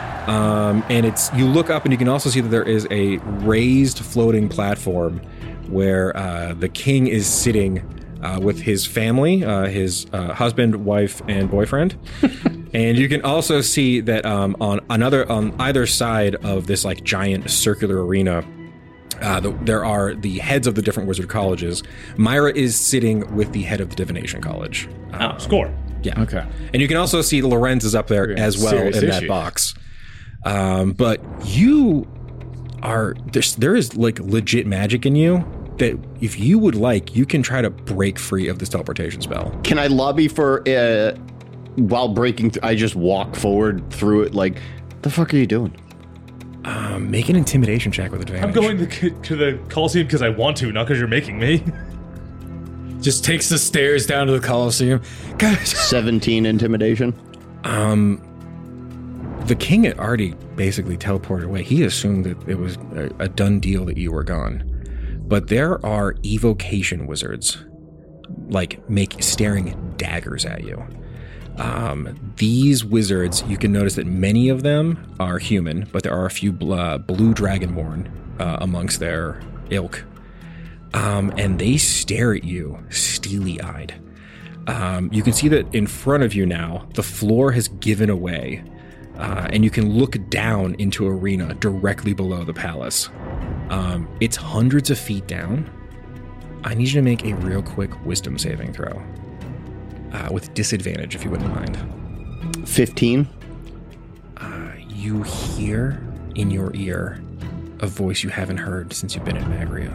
Um, and it's you look up and you can also see that there is a raised floating platform where uh, the king is sitting Uh, with his family, uh, his uh, husband, wife, and boyfriend. And you can also see that um, on another, on either side of this like giant circular arena, uh, the, there are the heads of the different wizard colleges. Myra is sitting with the head of the divination college. Oh, um, score. Yeah. Okay. And you can also see Lorenz is up there Yeah, as well in serious that issue. box. Um, but you are there's, there is like legit magic in you that if you would like, you can try to break free of this teleportation spell. Can I lobby for, uh, while breaking, th- I just walk forward through it like, the fuck are you doing? Um, make an intimidation check with advantage. I'm going to, to the Coliseum because I want to, not because you're making me. Just takes the stairs down to the Coliseum. Guys, seventeen intimidation. Um, the king had already basically teleported away. He assumed that it was a, a done deal that you were gone. But there are evocation wizards, like make staring daggers at you. Um, these wizards, you can notice that many of them are human, but there are a few bl- uh, blue dragonborn uh, amongst their ilk. Um, and they stare at you steely-eyed. Um, you can see that in front of you now, the floor has given away, uh, and you can look down into arena directly below the palace. Um, it's hundreds of feet down. I need you to make a real quick wisdom saving throw. Uh, with disadvantage, if you wouldn't mind. fifteen. Uh, you hear in your ear a voice you haven't heard since you've been in Magria.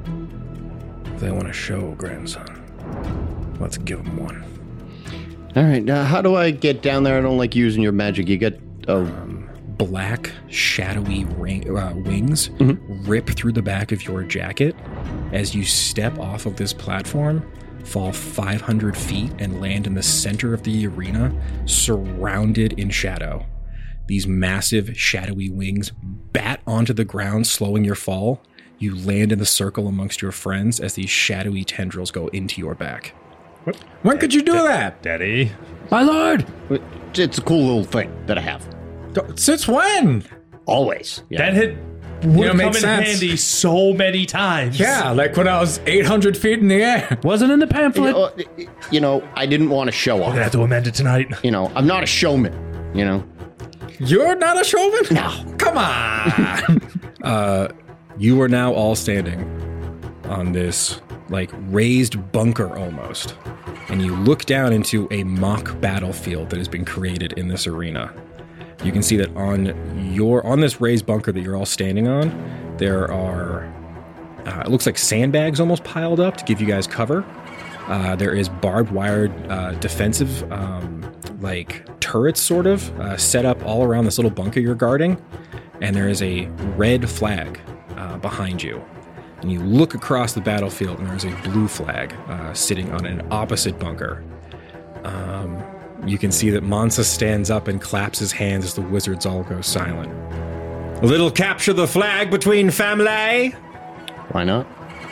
They want a show, grandson. Let's give them one. All right, now how do I get down there? I don't like using your magic. You get, oh... Um, black, shadowy ring, uh, wings mm-hmm. rip through the back of your jacket as you step off of this platform, fall five hundred feet, and land in the center of the arena, surrounded in shadow. These massive, shadowy wings bat onto the ground, slowing your fall. You land in the circle amongst your friends as these shadowy tendrils go into your back. What? When could you do Da- that? Daddy? My lord! It's a cool little thing that I have. Since when? Always. Yeah. That hit You would know, come in makes sense. handy so many times. Yeah, like when I was eight hundred feet in the air. Wasn't in the You pamphlet. know, you know, I didn't want to show We're gonna have off. to amend it tonight. You know, I'm not a showman, you know? You're not a showman? No. Come on. Uh, you are now all standing on this, like, raised bunker almost. And you look down into a mock battlefield that has been created in this arena. You can see that on your on this raised bunker that you're all standing on, there are, uh, it looks like sandbags almost piled up to give you guys cover. Uh, there is barbed wire uh, defensive, um, like, turrets, sort of, uh, set up all around this little bunker you're guarding. And there is a red flag uh, behind you. And you look across the battlefield, and there's a blue flag uh, sitting on an opposite bunker. Um, you can see that Mansa stands up and claps his hands as the wizards all go silent. A little capture the flag between family. Why not?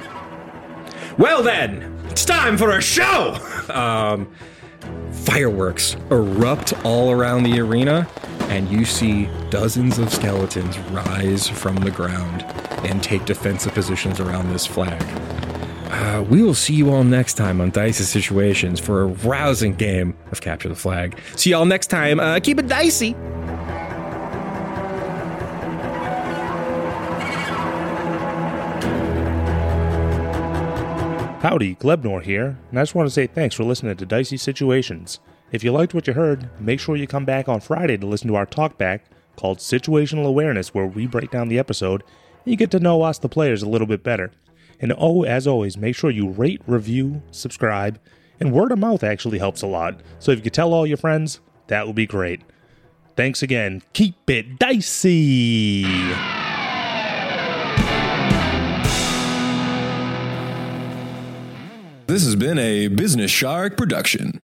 Well then, it's time for a show! Um, fireworks erupt all around the arena, and you see dozens of skeletons rise from the ground and take defensive positions around this flag. Uh, we will see you all next time on Dicey Situations for a rousing game of Capture the Flag. See y'all next time. Uh, keep it dicey. Howdy, Glebnor here, and I just want to say thanks for listening to Dicey Situations. If you liked what you heard, make sure you come back on Friday to listen to our talkback called Situational Awareness, where we break down the episode and you get to know us, the players, a little bit better. And oh, as always, make sure you rate, review, subscribe, and word of mouth actually helps a lot. So if you could tell all your friends, that would be great. Thanks again. Keep it dicey! This has been a Business Shark production.